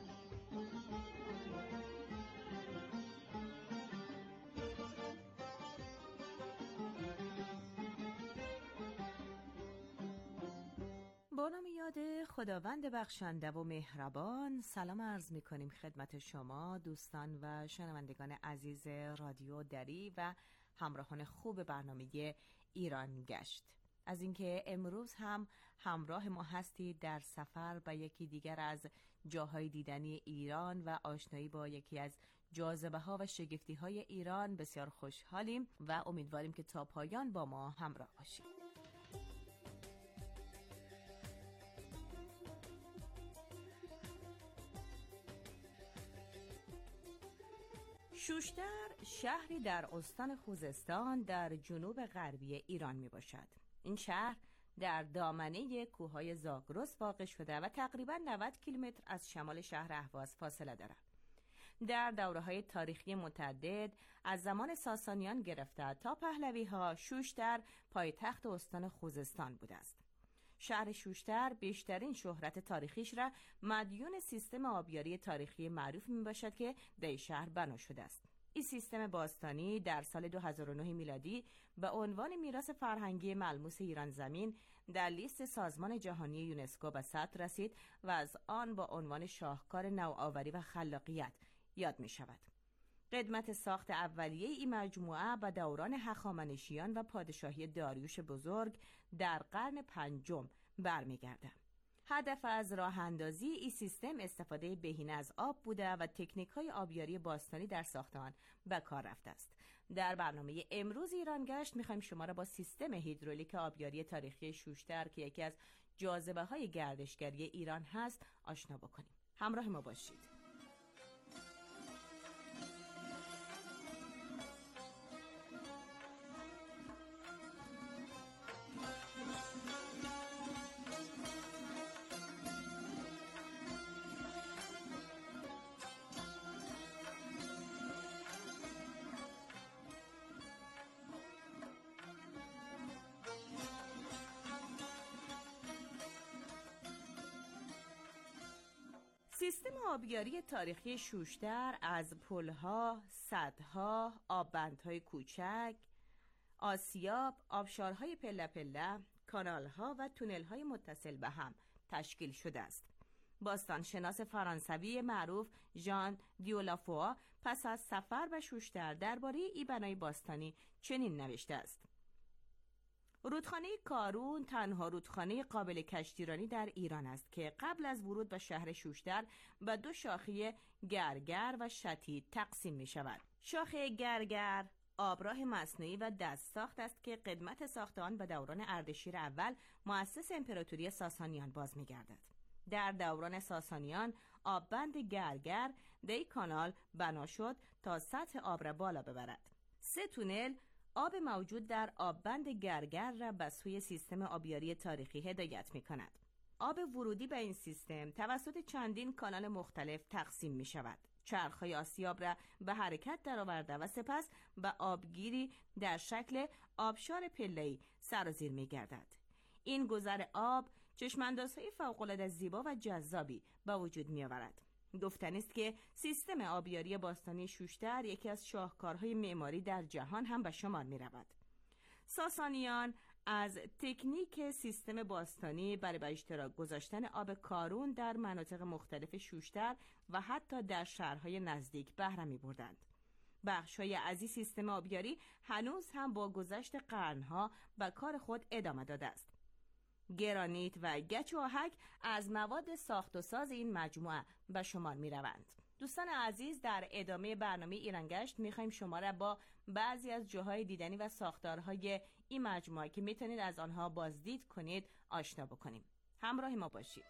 با نام یاد خداوند بخشنده و مهربان، سلام عرض می کنیم خدمت شما دوستان و شنوندگان عزیز رادیو دری و همراهان خوب برنامه ایران گشت. از اینکه امروز هم همراه ما هستید در سفر به یکی دیگر از جاهای دیدنی ایران و آشنایی با یکی از جاذبه ها و شگفتی های ایران بسیار خوشحالیم و امیدواریم که تا پایان با ما همراه باشید. شوشتر شهری در استان خوزستان در جنوب غربی ایران می باشد. این شهر در دامنه کوههای زاگرس واقع شده و تقریباً 90 کیلومتر از شمال شهر اهواز فاصله دارد. در دوره‌های تاریخی متعدد از زمان ساسانیان گرفته تا پهلوی‌ها شوشتر پایتخت استان خوزستان بوده است. شهر شوشتر بیشترین شهرت تاریخیش را مدیون سیستم آبیاری تاریخی معروف می باشد که در شهر بنا شده است. این سیستم باستانی در سال 2009 میلادی به عنوان میراث فرهنگی ملموس ایران زمین در لیست سازمان جهانی یونسکو به ثبت رسید و از آن با عنوان شاهکار نوآوری و خلاقیت یاد می شود. قدمت ساخت اولیه این مجموعه به دوران هخامنشیان و پادشاهی داریوش بزرگ در قرن 5 برمیگرده. هدف از راه اندازی این سیستم استفاده بهینه از آب بوده و تکنیک‌های آبیاری باستانی در ساخت آن به کار رفته است. در برنامه امروز ایران گشت می‌خوایم شما را با سیستم هیدرولیک آبیاری تاریخی شوشتر که یکی از جاذبه‌های گردشگری ایران هست آشنا بکنیم. همراه ما باشید. سیستم آبیاری تاریخی شوشتر از پلها، سدها، آببندهای کوچک، آسیاب، آبشارهای پله پله، کانالها و تونلهای متصل به هم تشکیل شده است. باستانشناس فرانسوی معروف ژان دیولافوا پس از سفر به شوشتر درباره این بنای باستانی چنین نوشته است: رودخانه کارون تنها رودخانه قابل کشتیرانی در ایران است که قبل از ورود به شهر شوشتر به دو شاخه گرگر و شتید تقسیم می شود. شاخه گرگر آبراه مصنوعی و دست ساخت است که قدمت ساخت آن به دوران اردشیر اول مؤسس امپراتوری ساسانیان باز می گردد. در دوران ساسانیان آببند گرگر در کانال بنا شد تا سطح آب را بالا ببرد. 3 تونل آب موجود در آببند گرگر را به سوی سیستم آبیاری تاریخی هدایت می کند. آب ورودی به این سیستم توسط چندین کانال مختلف تقسیم می شود. چرخهای آسیاب را به حرکت درآورده و سپس به آبگیری در شکل آبشار پله‌ای سرازیر می گردد. این گذر آب چشماندازهای فوق‌العاده زیبا و جذابی به وجود می آورد. گفتنی است که سیستم آبیاری باستانی شوشتر یکی از شاهکارهای معماری در جهان هم به شمار می رود. ساسانیان از تکنیک سیستم باستانی برای به اشتراک گذاشتن آب کارون در مناطق مختلف شوشتر و حتی در شهرهای نزدیک بهره می بردند. بخش‌های از این سیستم آبیاری هنوز هم با گذشت قرنها به کار خود ادامه داده است. گرانیت و گچ و آهک از مواد ساخت و ساز این مجموعه به شمار می روند. دوستان عزیز، در ادامه برنامه ایران گشت می خواهیم شما را با بعضی از جاهای دیدنی و ساختارهای این مجموعه که می تونید از آنها بازدید کنید آشنا بکنیم. همراه ما باشید.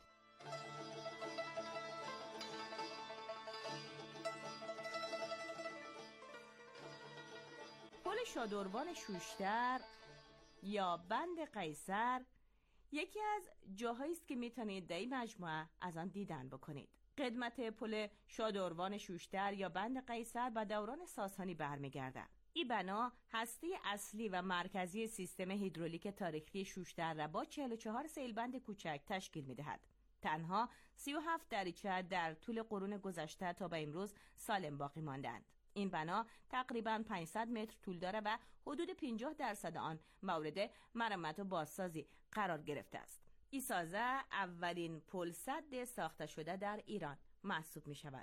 پل شادروان شوشتر یا بند قیصر یکی از جاهایی است که میتونید در این مجموعه از آن دیدن بکنید. قدمت پل شادروان شوشتر یا بند قیصر به دوران ساسانی برمیگردد. این بنا هسته اصلی و مرکزی سیستم هیدرولیک تاریخی شوشتر را با 44 سیلبند کوچک تشکیل میدهد. تنها 37 دریچه در طول قرون گذشته تا به امروز سالم باقی ماندند. این بنا تقریباً 500 متر طول دارد و حدود 50% آن مورد مرمت و بازسازی قرار گرفته است. این سازه اولین پل سد ساخته شده در ایران محسوب می شود.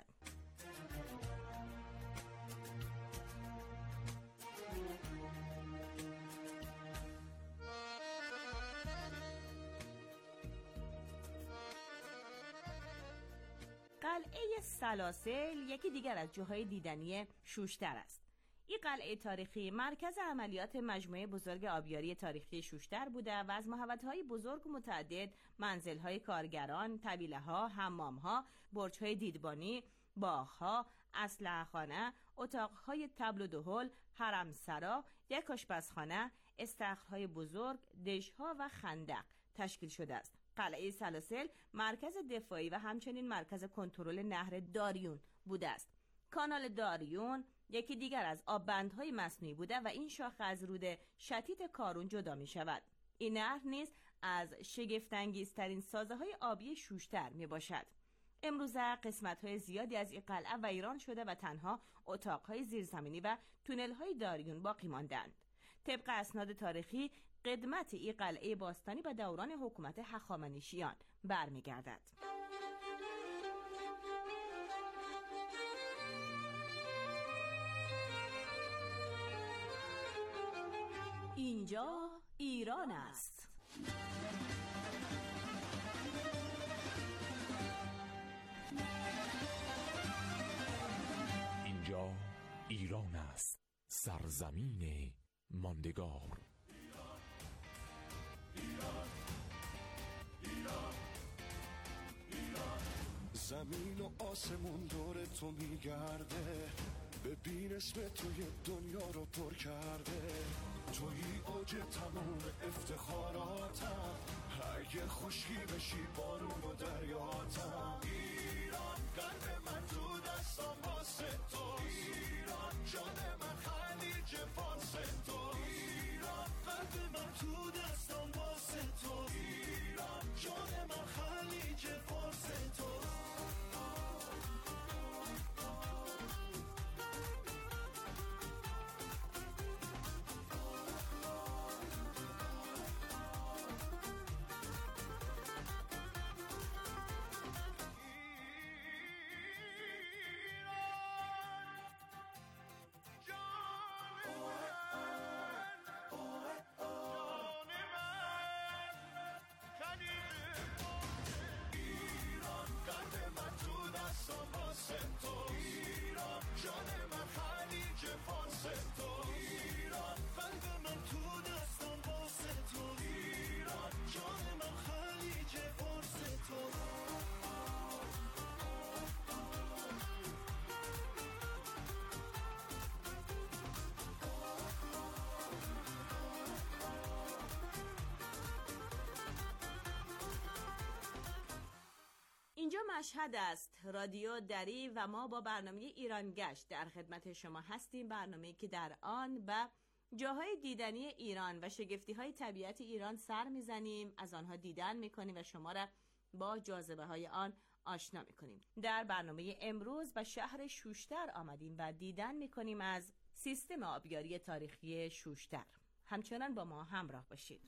قلعه سلاسل یکی دیگر از جاهای دیدنی شوشتر است. این قلعه تاریخی مرکز عملیات مجموعه بزرگ آبیاری تاریخی شوشتر بوده و از محوطه‌های بزرگ و متعدد منزل‌های کارگران، طویله‌ها، حمام‌ها، برج‌های دیدبانی، باغ‌ها، اسلحه‌خانه، اتاق‌های طبل و دهل، حرمسرا، یک آشپزخانه، استخرهای بزرگ، دژها و خندق تشکیل شده است. قلعه سلاسل مرکز دفاعی و همچنین مرکز کنترل نهر داریون بوده است. کانال داریون یکی دیگر از آببندهای مصنوعی بوده و این شاخه از رود شتیت کارون جدا می شود. این نهر نیز از شگفت‌انگیزترین سازه‌های آبی شوشتر می باشد. امروزه قسمت‌های زیادی از این قلعه ویران شده و تنها اتاق‌های زیرزمینی و تونل‌های داریون باقی ماندند. طبق اسناد تاریخی قدمت این قلعه باستانی به دوران حکومت هخامنشیان برمیگردد. اینجا ایران است. اینجا ایران است، سرزمین ماندگار. زمین و آسمون دور تو میگرده، ببین اسم توی دنیا رو پر کرده. توی اوج تموم افتخاراتم، اگه خشکی بشی بارون و دریاتم. ایران قلب من تو دستم واسه تو، ایران جان من خلیج فارس تو، ایران قلب من تو دستم واسه تو، ایران جان من خلیج فارس تو. اینجا مشهد است، رادیو دری و ما با برنامه ایران گشت در خدمت شما هستیم. برنامه‌ای که در آن به جاهای دیدنی ایران و شگفتی‌های طبیعت ایران سر میزنیم، از آنها دیدن میکنیم و شما را با جاذبه‌های آن آشنا میکنیم. در برنامه امروز به شهر شوشتر آمدیم و دیدن میکنیم از سیستم آبیاری تاریخی شوشتر. همچنان با ما همراه باشید.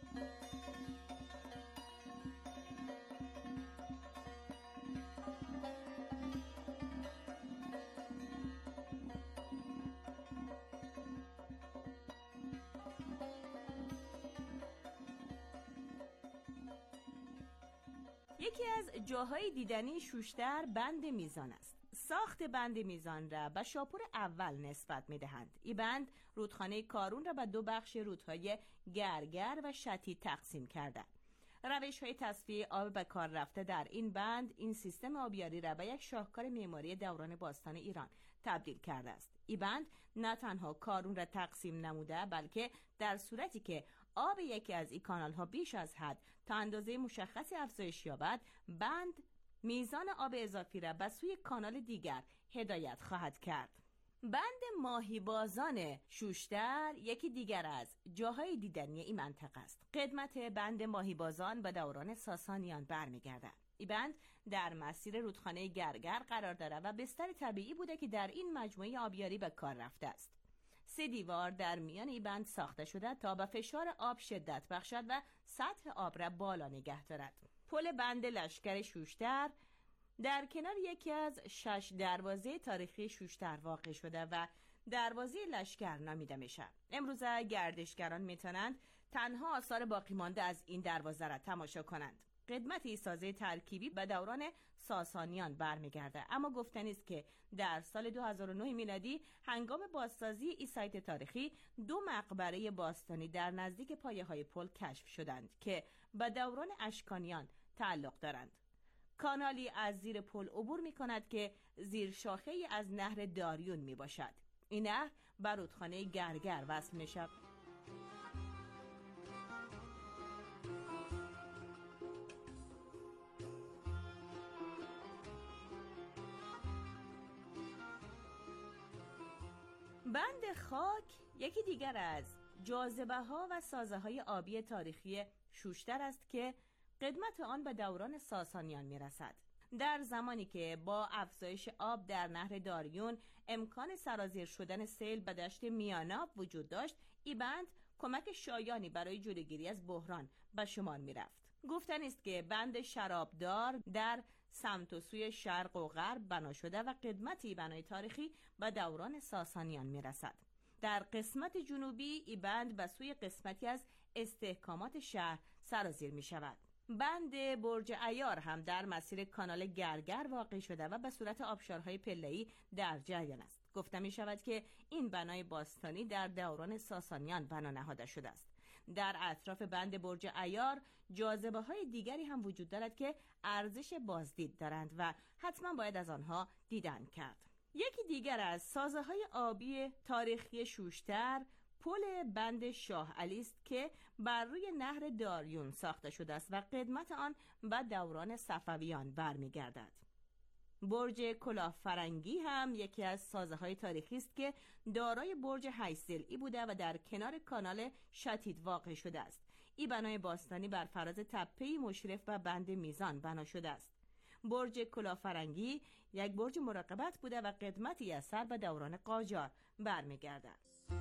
یکی از جاهای دیدنی شوشتر بند میزان است. ساخت بند میزان را به شاپور اول نسبت میدهند. این بند رودخانه کارون را به دو بخش رودهای گرگر و شتی تقسیم کرده. روش های تصفیه آب به کار رفته در این بند این سیستم آبیاری را به یک شاهکار معماری دوران باستان ایران تبدیل کرده است. این بند نه تنها کارون را تقسیم نموده، بلکه در صورتی که آب یکی از این کانال ها بیش از حد تا اندازه مشخصی افزایش یابد، بند میزان آب اضافی را به سوی کانال دیگر هدایت خواهد کرد. بند ماهیبازان شوشتر یکی دیگر از جاهای دیدنی این منطقه است. قدمت بند ماهیبازان به دوران ساسانیان برمیگردد. این بند در مسیر رودخانه گرگر قرار دارد و بستر طبیعی بوده که در این مجموعه آبیاری به کار رفته است. 3 دیوار در میان این بند ساخته شده تا به فشار آب شدت بخشد و سطح آب را بالا نگه دارد. پل بند لشکر شوشتر در کنار یکی از 6 دروازه تاریخی شوشتر واقع شده و دروازه لشکر نامیده میشه. امروزه گردشگران میتونند تنها آثار باقی مانده از این دروازه را تماشا کنند. قدمت این سازه ترکیبی به دوران ساسانیان برمیگرده، اما گفتنی است که در سال 2009 میلادی هنگام بازسازی این سایت تاریخی 2 مقبره باستانی در نزدیک پایه‌های پل کشف شدند که به دوران اشکانیان تعلق دارند. کانالی از زیر پل عبور می کند که زیر شاخه‌ای از نهر داریون می باشد. این نهر بر رودخانه گرگر وصل می شود. بند خاک یکی دیگر از جاذبه ها و سازه های آبی تاریخی شوشتر است که قدمت آن به دوران ساسانیان می رسد. در زمانی که با افزایش آب در نهر داریون امکان سرازیر شدن سیل به دشت میاناب وجود داشت، این بند کمک شایانی برای جلوگیری از بحران به شمار می رفت. گفتن است که بند شرابدار در سمت و سوی شرق و غرب بنا شده و قدمتی بنای تاریخی به دوران ساسانیان می رسد. در قسمت جنوبی این بند به سوی قسمتی از استحکامات شهر سرازیر می شود. بند برج عیار هم در مسیر کانال گرگر واقع شده و به صورت آبشارهای پله‌ای در جریان است. گفته می شود که این بنای باستانی در دوران ساسانیان بنا نهاده شده است. در اطراف بند برج عیار جاذبه های دیگری هم وجود دارد که ارزش بازدید دارند و حتما باید از آنها دیدن کرد. یکی دیگر از سازه های آبی تاریخی شوشتر پل بند شاه علی است که بر روی نهر داریون ساخته شده است و قدمت آن به دوران صفویان برمیگردد. برج کلاه فرنگی هم یکی از سازه های تاریخی است که دارای برج 8 ضلعی بوده و در کنار کانال شتید واقع شده است. این بنای باستانی بر فراز تپه‌ای مشرف به بند میزان بنا شده است. برج کلاه فرنگی یک برج مراقبت بوده و قدمتی اثر به دوران قاجار برمیگردد.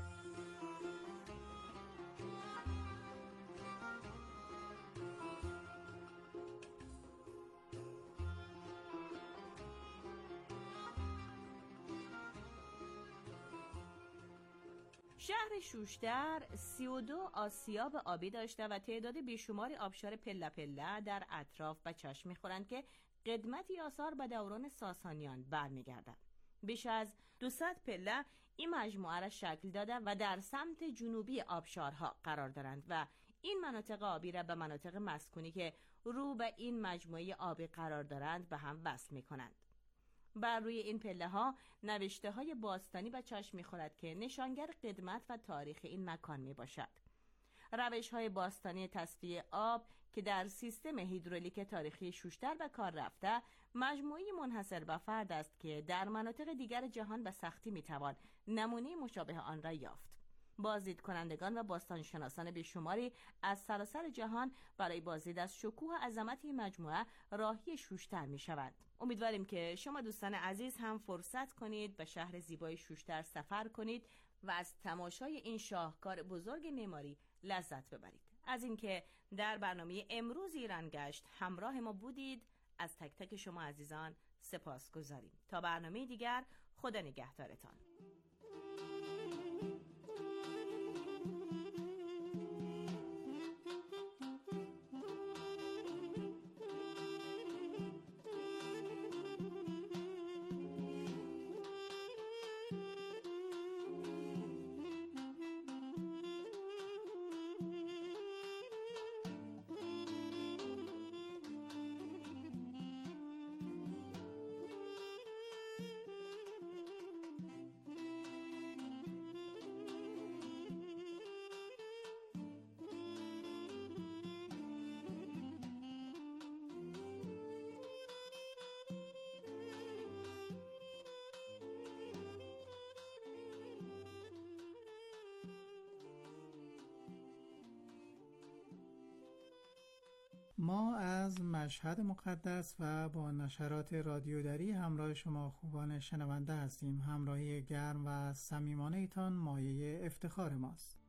شهر شوشتر 32 آسیاب آبی داشته و تعداد بیشماری آبشار پله پله در اطراف به چشم می‌خورند که قدمتی آثار به دوران ساسانیان برمیگردد. بیش از 200 پله این مجموعه را شکل داده و در سمت جنوبی آبشارها قرار دارند و این مناطق آبی را به مناطق مسکونی که رو به این مجموعه آبی قرار دارند به هم وصل می‌کنند. بر روی این پله ها نوشته های باستانی به چشم می‌خورد که نشانگر قدمت و تاریخ این مکان می باشد. روش های باستانی تصفیه آب که در سیستم هیدرولیک تاریخی شوشتر به کار رفته مجموعی منحصر به فرد است که در مناطق دیگر جهان به سختی میتوان نمونه مشابه آن را یافت. بازدید کنندگان و باستانشناسان بیشماری از سراسر جهان برای بازدید از شکوه و عظمت این مجموعه راهی شوشتر می شوند. امیدواریم که شما دوستان عزیز هم فرصت کنید به شهر زیبای شوشتر سفر کنید و از تماشای این شاهکار بزرگ معماری لذت ببرید. از اینکه در برنامه امروز ایران گشت همراه ما بودید از تک تک شما عزیزان سپاسگزاریم. تا برنامه دیگر، خدا نگهدارتان. ما از مشهد مقدس و با نشرات رادیو دری همراه شما خوبان شنونده هستیم. همراهی گرم و صمیمانه ایتان مایه افتخار ماست.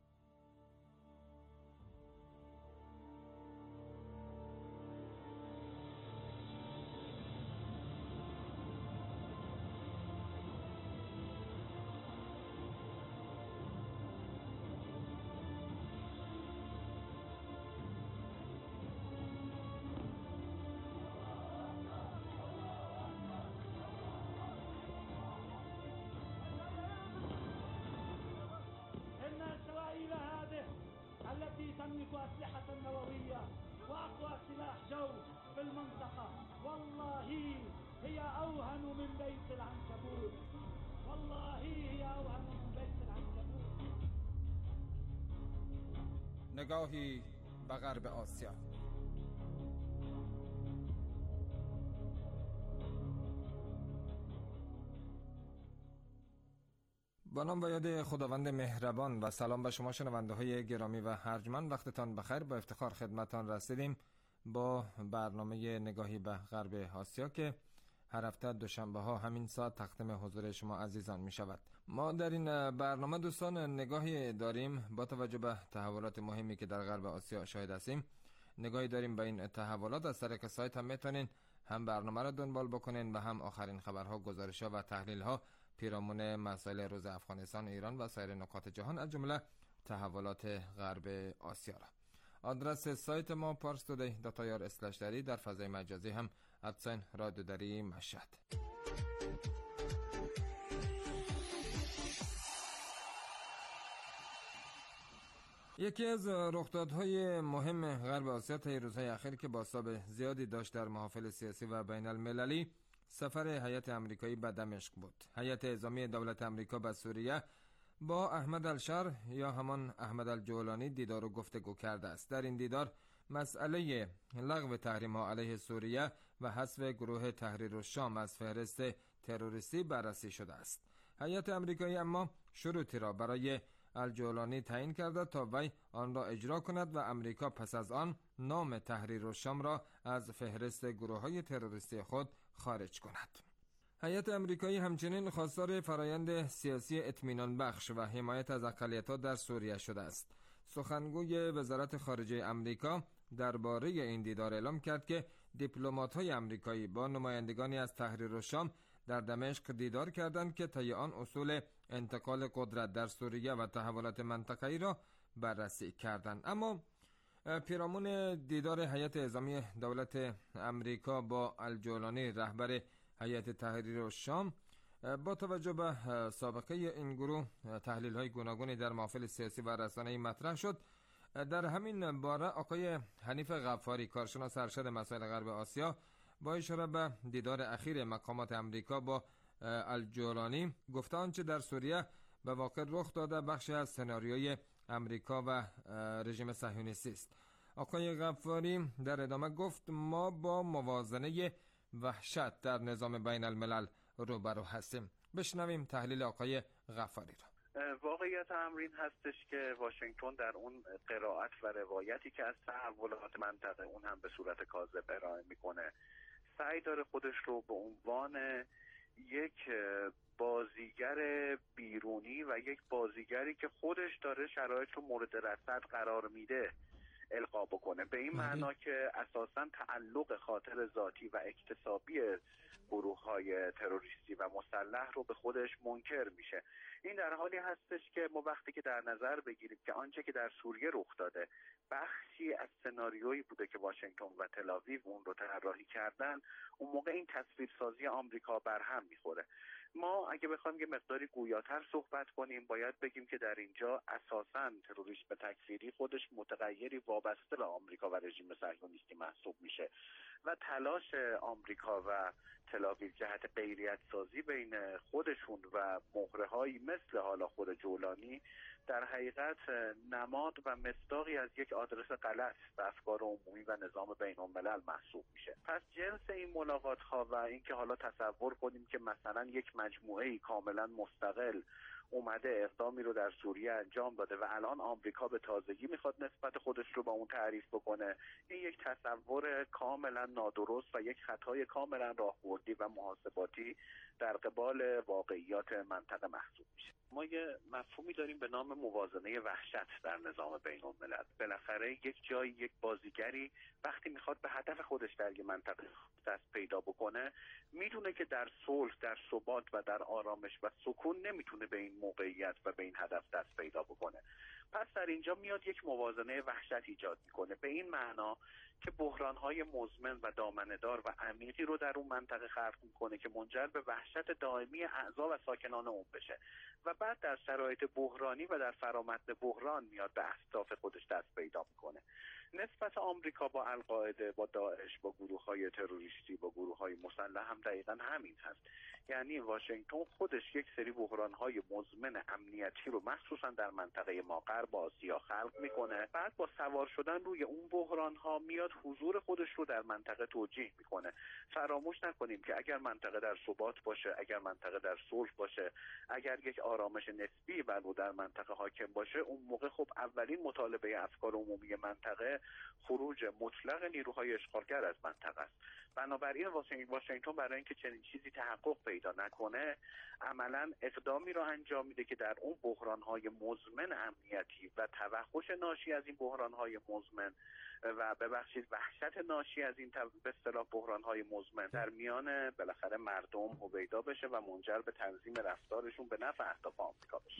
التي تملك أسلحة نووية وأقوى سلاح جو في المنطقة والله هي أوهن من بيت العنكبوت، والله هي أوهن من بيت العنكبوت. نگاهی به غرب آسیا. با نام و یاد خداوند مهربان و سلام به شما شنونده های گرامی و ارجمند. وقتتان بخیر. با افتخار خدمتان رسیدیم با برنامه نگاهی به غرب آسیا که هر هفته دوشنبه ها همین ساعت تقدیم حضور شما عزیزان می شود. ما در این برنامه دوستان نگاهی داریم با توجه به تحولات مهمی که در غرب آسیا شاهد هستیم. نگاهی داریم به این تحولات. از طریق سایت هم میتونین هم برنامه را دنبال بکنین و هم آخرین خبرها، گزارش‌ها و تحلیل‌ها پیرامون مسائل روز افغانستان، ایران و سایر نقاط جهان از جمله تحولات غرب آسیا را. آدرس سایت ما parstoday.ir/dari، در فضای مجازی هم @رادیو دری مشهد. یکی از رخدادهای مهم غرب آسیا طی روزهای اخیر که بازتاب زیادی داشت در محافل سیاسی و بین المللی، سفر هیئت آمریکایی به دمشق بود. هیئت اعزامی دولت آمریکا به سوریه با احمد الشر یا همان احمد الجولانی دیدار و گفتگو کرده است. در این دیدار مسئله لغو تحریم‌ها علیه سوریه و حذف گروه تحریر الشام از فهرست تروریستی بررسی شده است. هیئت آمریکایی اما شروطی را برای الجولانی تعیین کرده تا وی آن را اجرا کند و امریکا پس از آن نام تحریر الشام را از فهرست گروه‌های تروریستی خود خارج کند. هیئت آمریکایی همچنین خواستار فرایند سیاسی اطمینان بخش و حمایت از اقلیت‌ها در سوریه شده است. سخنگوی وزارت خارجه آمریکا درباره این دیدار اعلام کرد که دیپلمات‌های آمریکایی با نمایندگانی از تحریر الشام در دمشق دیدار کردند که طی آن اصول انتقال قدرت در سوریه و تحولات منطقه‌ای را بررسی کردند. اما پیرامون دیدار هیئت اعزامی دولت آمریکا با الجولانی رهبر هیئت تحریر الشام، با توجه به سابقه این گروه تحلیل‌های گوناگونی در محافل سیاسی و رسانه‌ای مطرح شد. در همین باره آقای حنیف غفاری، کارشناس ارشد مسائل غرب آسیا، با اشاره به دیدار اخیر مقامات آمریکا با الجولانی گفته آنچه در سوریه به واقع رخ داده بخشی از سناریوی آمریکا و رژیم صهیونیستی است. آقای غفاری در ادامه گفت ما با موازنه وحشت در نظام بین الملل روبرو هستیم. بشنویم تحلیل آقای غفاری را. واقعیت امر این هستش که واشنگتن در اون قرائت و روایتی که از تحولات منطقه اون هم به صورت کاذب ارائه میکنه، سعی داره خودش رو به عنوان یک بازیگر بیرونی و یک بازیگری که خودش داره شرایط رو مورد رصد قرار میده القا بکنه، به این معنا که اساساً تعلق خاطر ذاتی و اکتسابی گروه‌های تروریستی و مسلح رو به خودش منکر میشه. این در حالی هستش که ما وقتی که در نظر بگیریم که آنچه که در سوریه رخ داده بخشی از سناریویی بوده که واشنگتن و تل‌آویو اون رو طراحی کردن، اون موقع این تصویرسازی آمریکا برهم میخوره. ما اگه بخوایم یه مقداری گویاتر صحبت کنیم باید بگیم که در اینجا اساساً تروریسم تکفیری خودش متغیری وابسته به آمریکا و رژیم صهیونیستی محسوب میشه و تلاش آمریکا و تل‌آویو جهت غیریت سازی بین خودشون و مهره‌هایی مثل حالا خود جولانی در حقیقت نماد و مصداقی از یک آدرس غلط به افکار عمومی و نظام بین‌الملل محسوب میشه. پس جنس این ملاقات‌ها و اینکه حالا تصور کنیم که مثلا یک مجموعه‌ای کاملا مستقل اومده اقدامی رو در سوریه انجام داده و الان آمریکا به تازگی میخواد نسبت خودش رو با اون تعریف بکنه، این یک تصور کاملا نادرست و یک خطای کاملا راهبردی و محاسباتی در قبال واقعیات منطقه محسوب میشه. ما یه مفهومی داریم به نام موازنه وحشت در نظام بین‌الملل. بالاخره یک جایی، یک بازیگری وقتی میخواد به هدف خودش در یه منطقه دست پیدا بکنه، میدونه که در صلح، در ثبات و در آرامش و سکون نمیتونه به این موقعیت و به این هدف دست پیدا بکنه. پس در اینجا میاد یک موازنه وحشت ایجاد میکنه، به این معنا که بحران‌های مزمن و دامنه‌دار و عمیقی رو در اون منطقه خلق میکنه که منجر به وحشت دائمی اعضا و ساکنان اون بشه و بعد در شرایط بحرانی و در فرامتن بحران میاد به اهداف خودش دست پیدا میکنه. نسبت آمریکا با القاعده، با داعش، با گروه‌های تروریستی، با گروه‌های مسلح هم دقیقاً همین هست. یعنی واشنگتن خودش یک سری بحران‌های مزمن امنیتی رو مخصوصاً در منطقه ما غرب آسیا خلق میکنه، بعد با سوار شدن روی اون بحران‌ها میاد حضور خودش رو در منطقه توجیه میکنه. فراموش نکنیم که اگر منطقه در ثبات باشه، اگر منطقه در صلح باشه، اگر یک آرامش نسبی در منطقه حاکم باشه، اون موقع خب اولین مطالبه افکار عمومی منطقه خروج مطلق نیروهای اشغالگر از منطقه است. بنابراین واشنگتن برای اینکه چنین چیزی تحقق پیدا نکنه، عملاً اقدامی را انجام میده که در اون بحران‌های مزمن امنیتی و توحش ناشی از این بحران‌های مزمن و ببخشید وحشت ناشی از این به اصطلاح بحران‌های مزمن در میان بالاخره مردم هویدا بشه و منجر به تنظیم رفتارشون به نفع اهداف آمریکا بشه.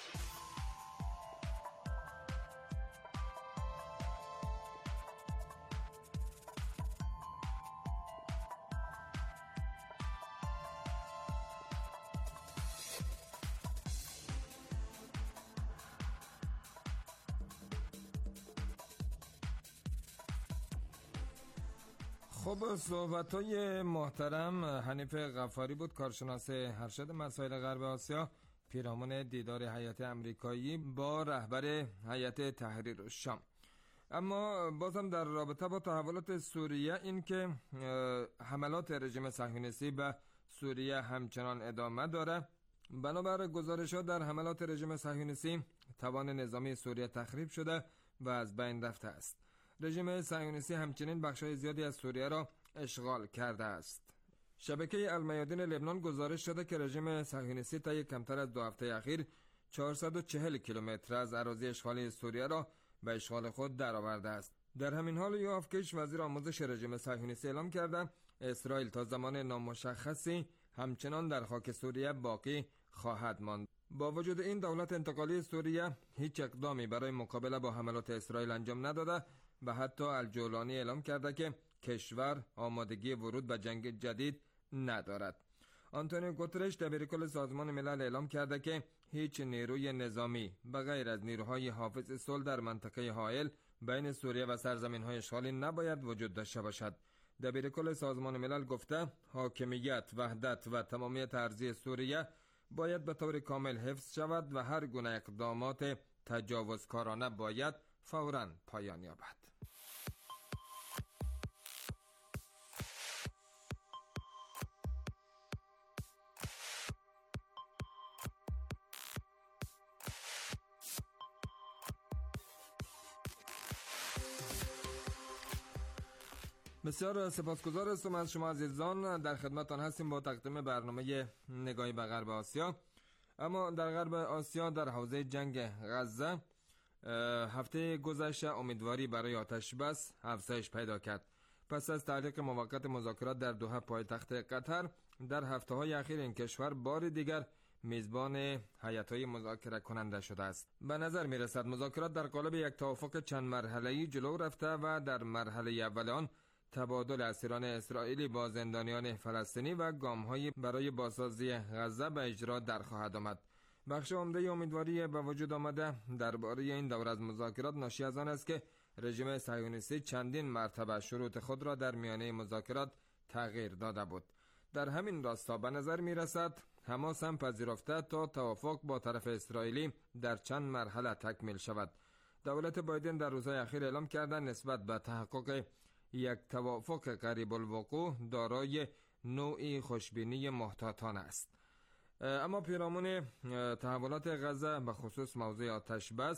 خب صحبت‌های محترم حنیف غفاری بود، کارشناس ارشد مسائل غرب آسیا، پیرامون دیدار هیئت آمریکایی با رهبر هیئت تحریر الشام. اما بازم در رابطه با تحولات سوریه، این که حملات رژیم صهیونیستی به سوریه همچنان ادامه داره. بنابر گزارش‌ها در حملات رژیم صهیونیستی توان نظامی سوریه تخریب شده و از بین رفته است. رژیم صهیونیستی همچنین بخشای زیادی از سوریه را اشغال کرده است. شبکه المیادین لبنان گزارش داده که رژیم صهیونیستی طی کمتر از 2 هفته اخیر 440 کیلومتر از اراضی اشغالی سوریه را به اشغال خود درآورده است. در همین حال یوآف کیش وزیر آموزش رژیم صهیونیستی اعلام کرده اسرائیل تا زمان نامشخصی همچنان در خاک سوریه باقی خواهد ماند. با وجود این دولت انتقالی سوریه هیچ اقدامی برای مقابله با حملات اسرائیل انجام نداده و حتی الجولانی اعلام کرده که کشور آمادگی ورود به جنگ جدید ندارد. آنتونیو گوترش دبیرکل سازمان ملل اعلام کرده که هیچ نیروی نظامی به غیر از نیروهای حافظ صلح در منطقه حائل بین سوریه و سرزمین‌های اشغالی نباید وجود داشته باشد. دبیرکل سازمان ملل گفته حاکمیت، وحدت و تمامیت ارضی سوریه باید به طور کامل حفظ شود و هر گونه اقدامات تجاوزکارانه باید فوراً پایان یابد. بسیار سپاسگزار هستم از شما عزیزان، در خدمتتان هستیم با تقدیم برنامه نگاهی به غرب آسیا. اما در غرب آسیا در حوزه جنگ غزه هفته گذشته امیدواری برای آتش بس افزایش پیدا کرد. پس از تعلیق موقت مذاکرات در دوحه پایتخت قطر، در هفته‌های اخیر این کشور بار دیگر میزبان هیئت‌های مذاکره کننده شده است. به نظر می‌رسد مذاکرات در قالب یک توافق چند مرحله‌ای جلو رفته و در مرحله اول آن تبادل اسیران اسرائیلی با زندانیان فلسطینی و گام‌هایی برای بازسازی غزه به اجرا در خواهد آمد. بخش عمده امیدواری به وجود آمده درباره این دور از مذاکرات ناشی از آن است که رژیم صهیونیستی چندین مرتبه شروط خود را در میانه مذاکرات تغییر داده بود. در همین راستا به نظر می رسد حماس هم پذیرفته تا توافق با طرف اسرائیلی در چند مرحله تکمیل شود. دولت بایدن در روزهای اخیر اعلام کرده نسبت به تحقق یک توافق قریب الوقوع دارای نوعی خوشبینی محتاطانه است. اما پیرامون تحولات غزه به خصوص موضوع آتش بس،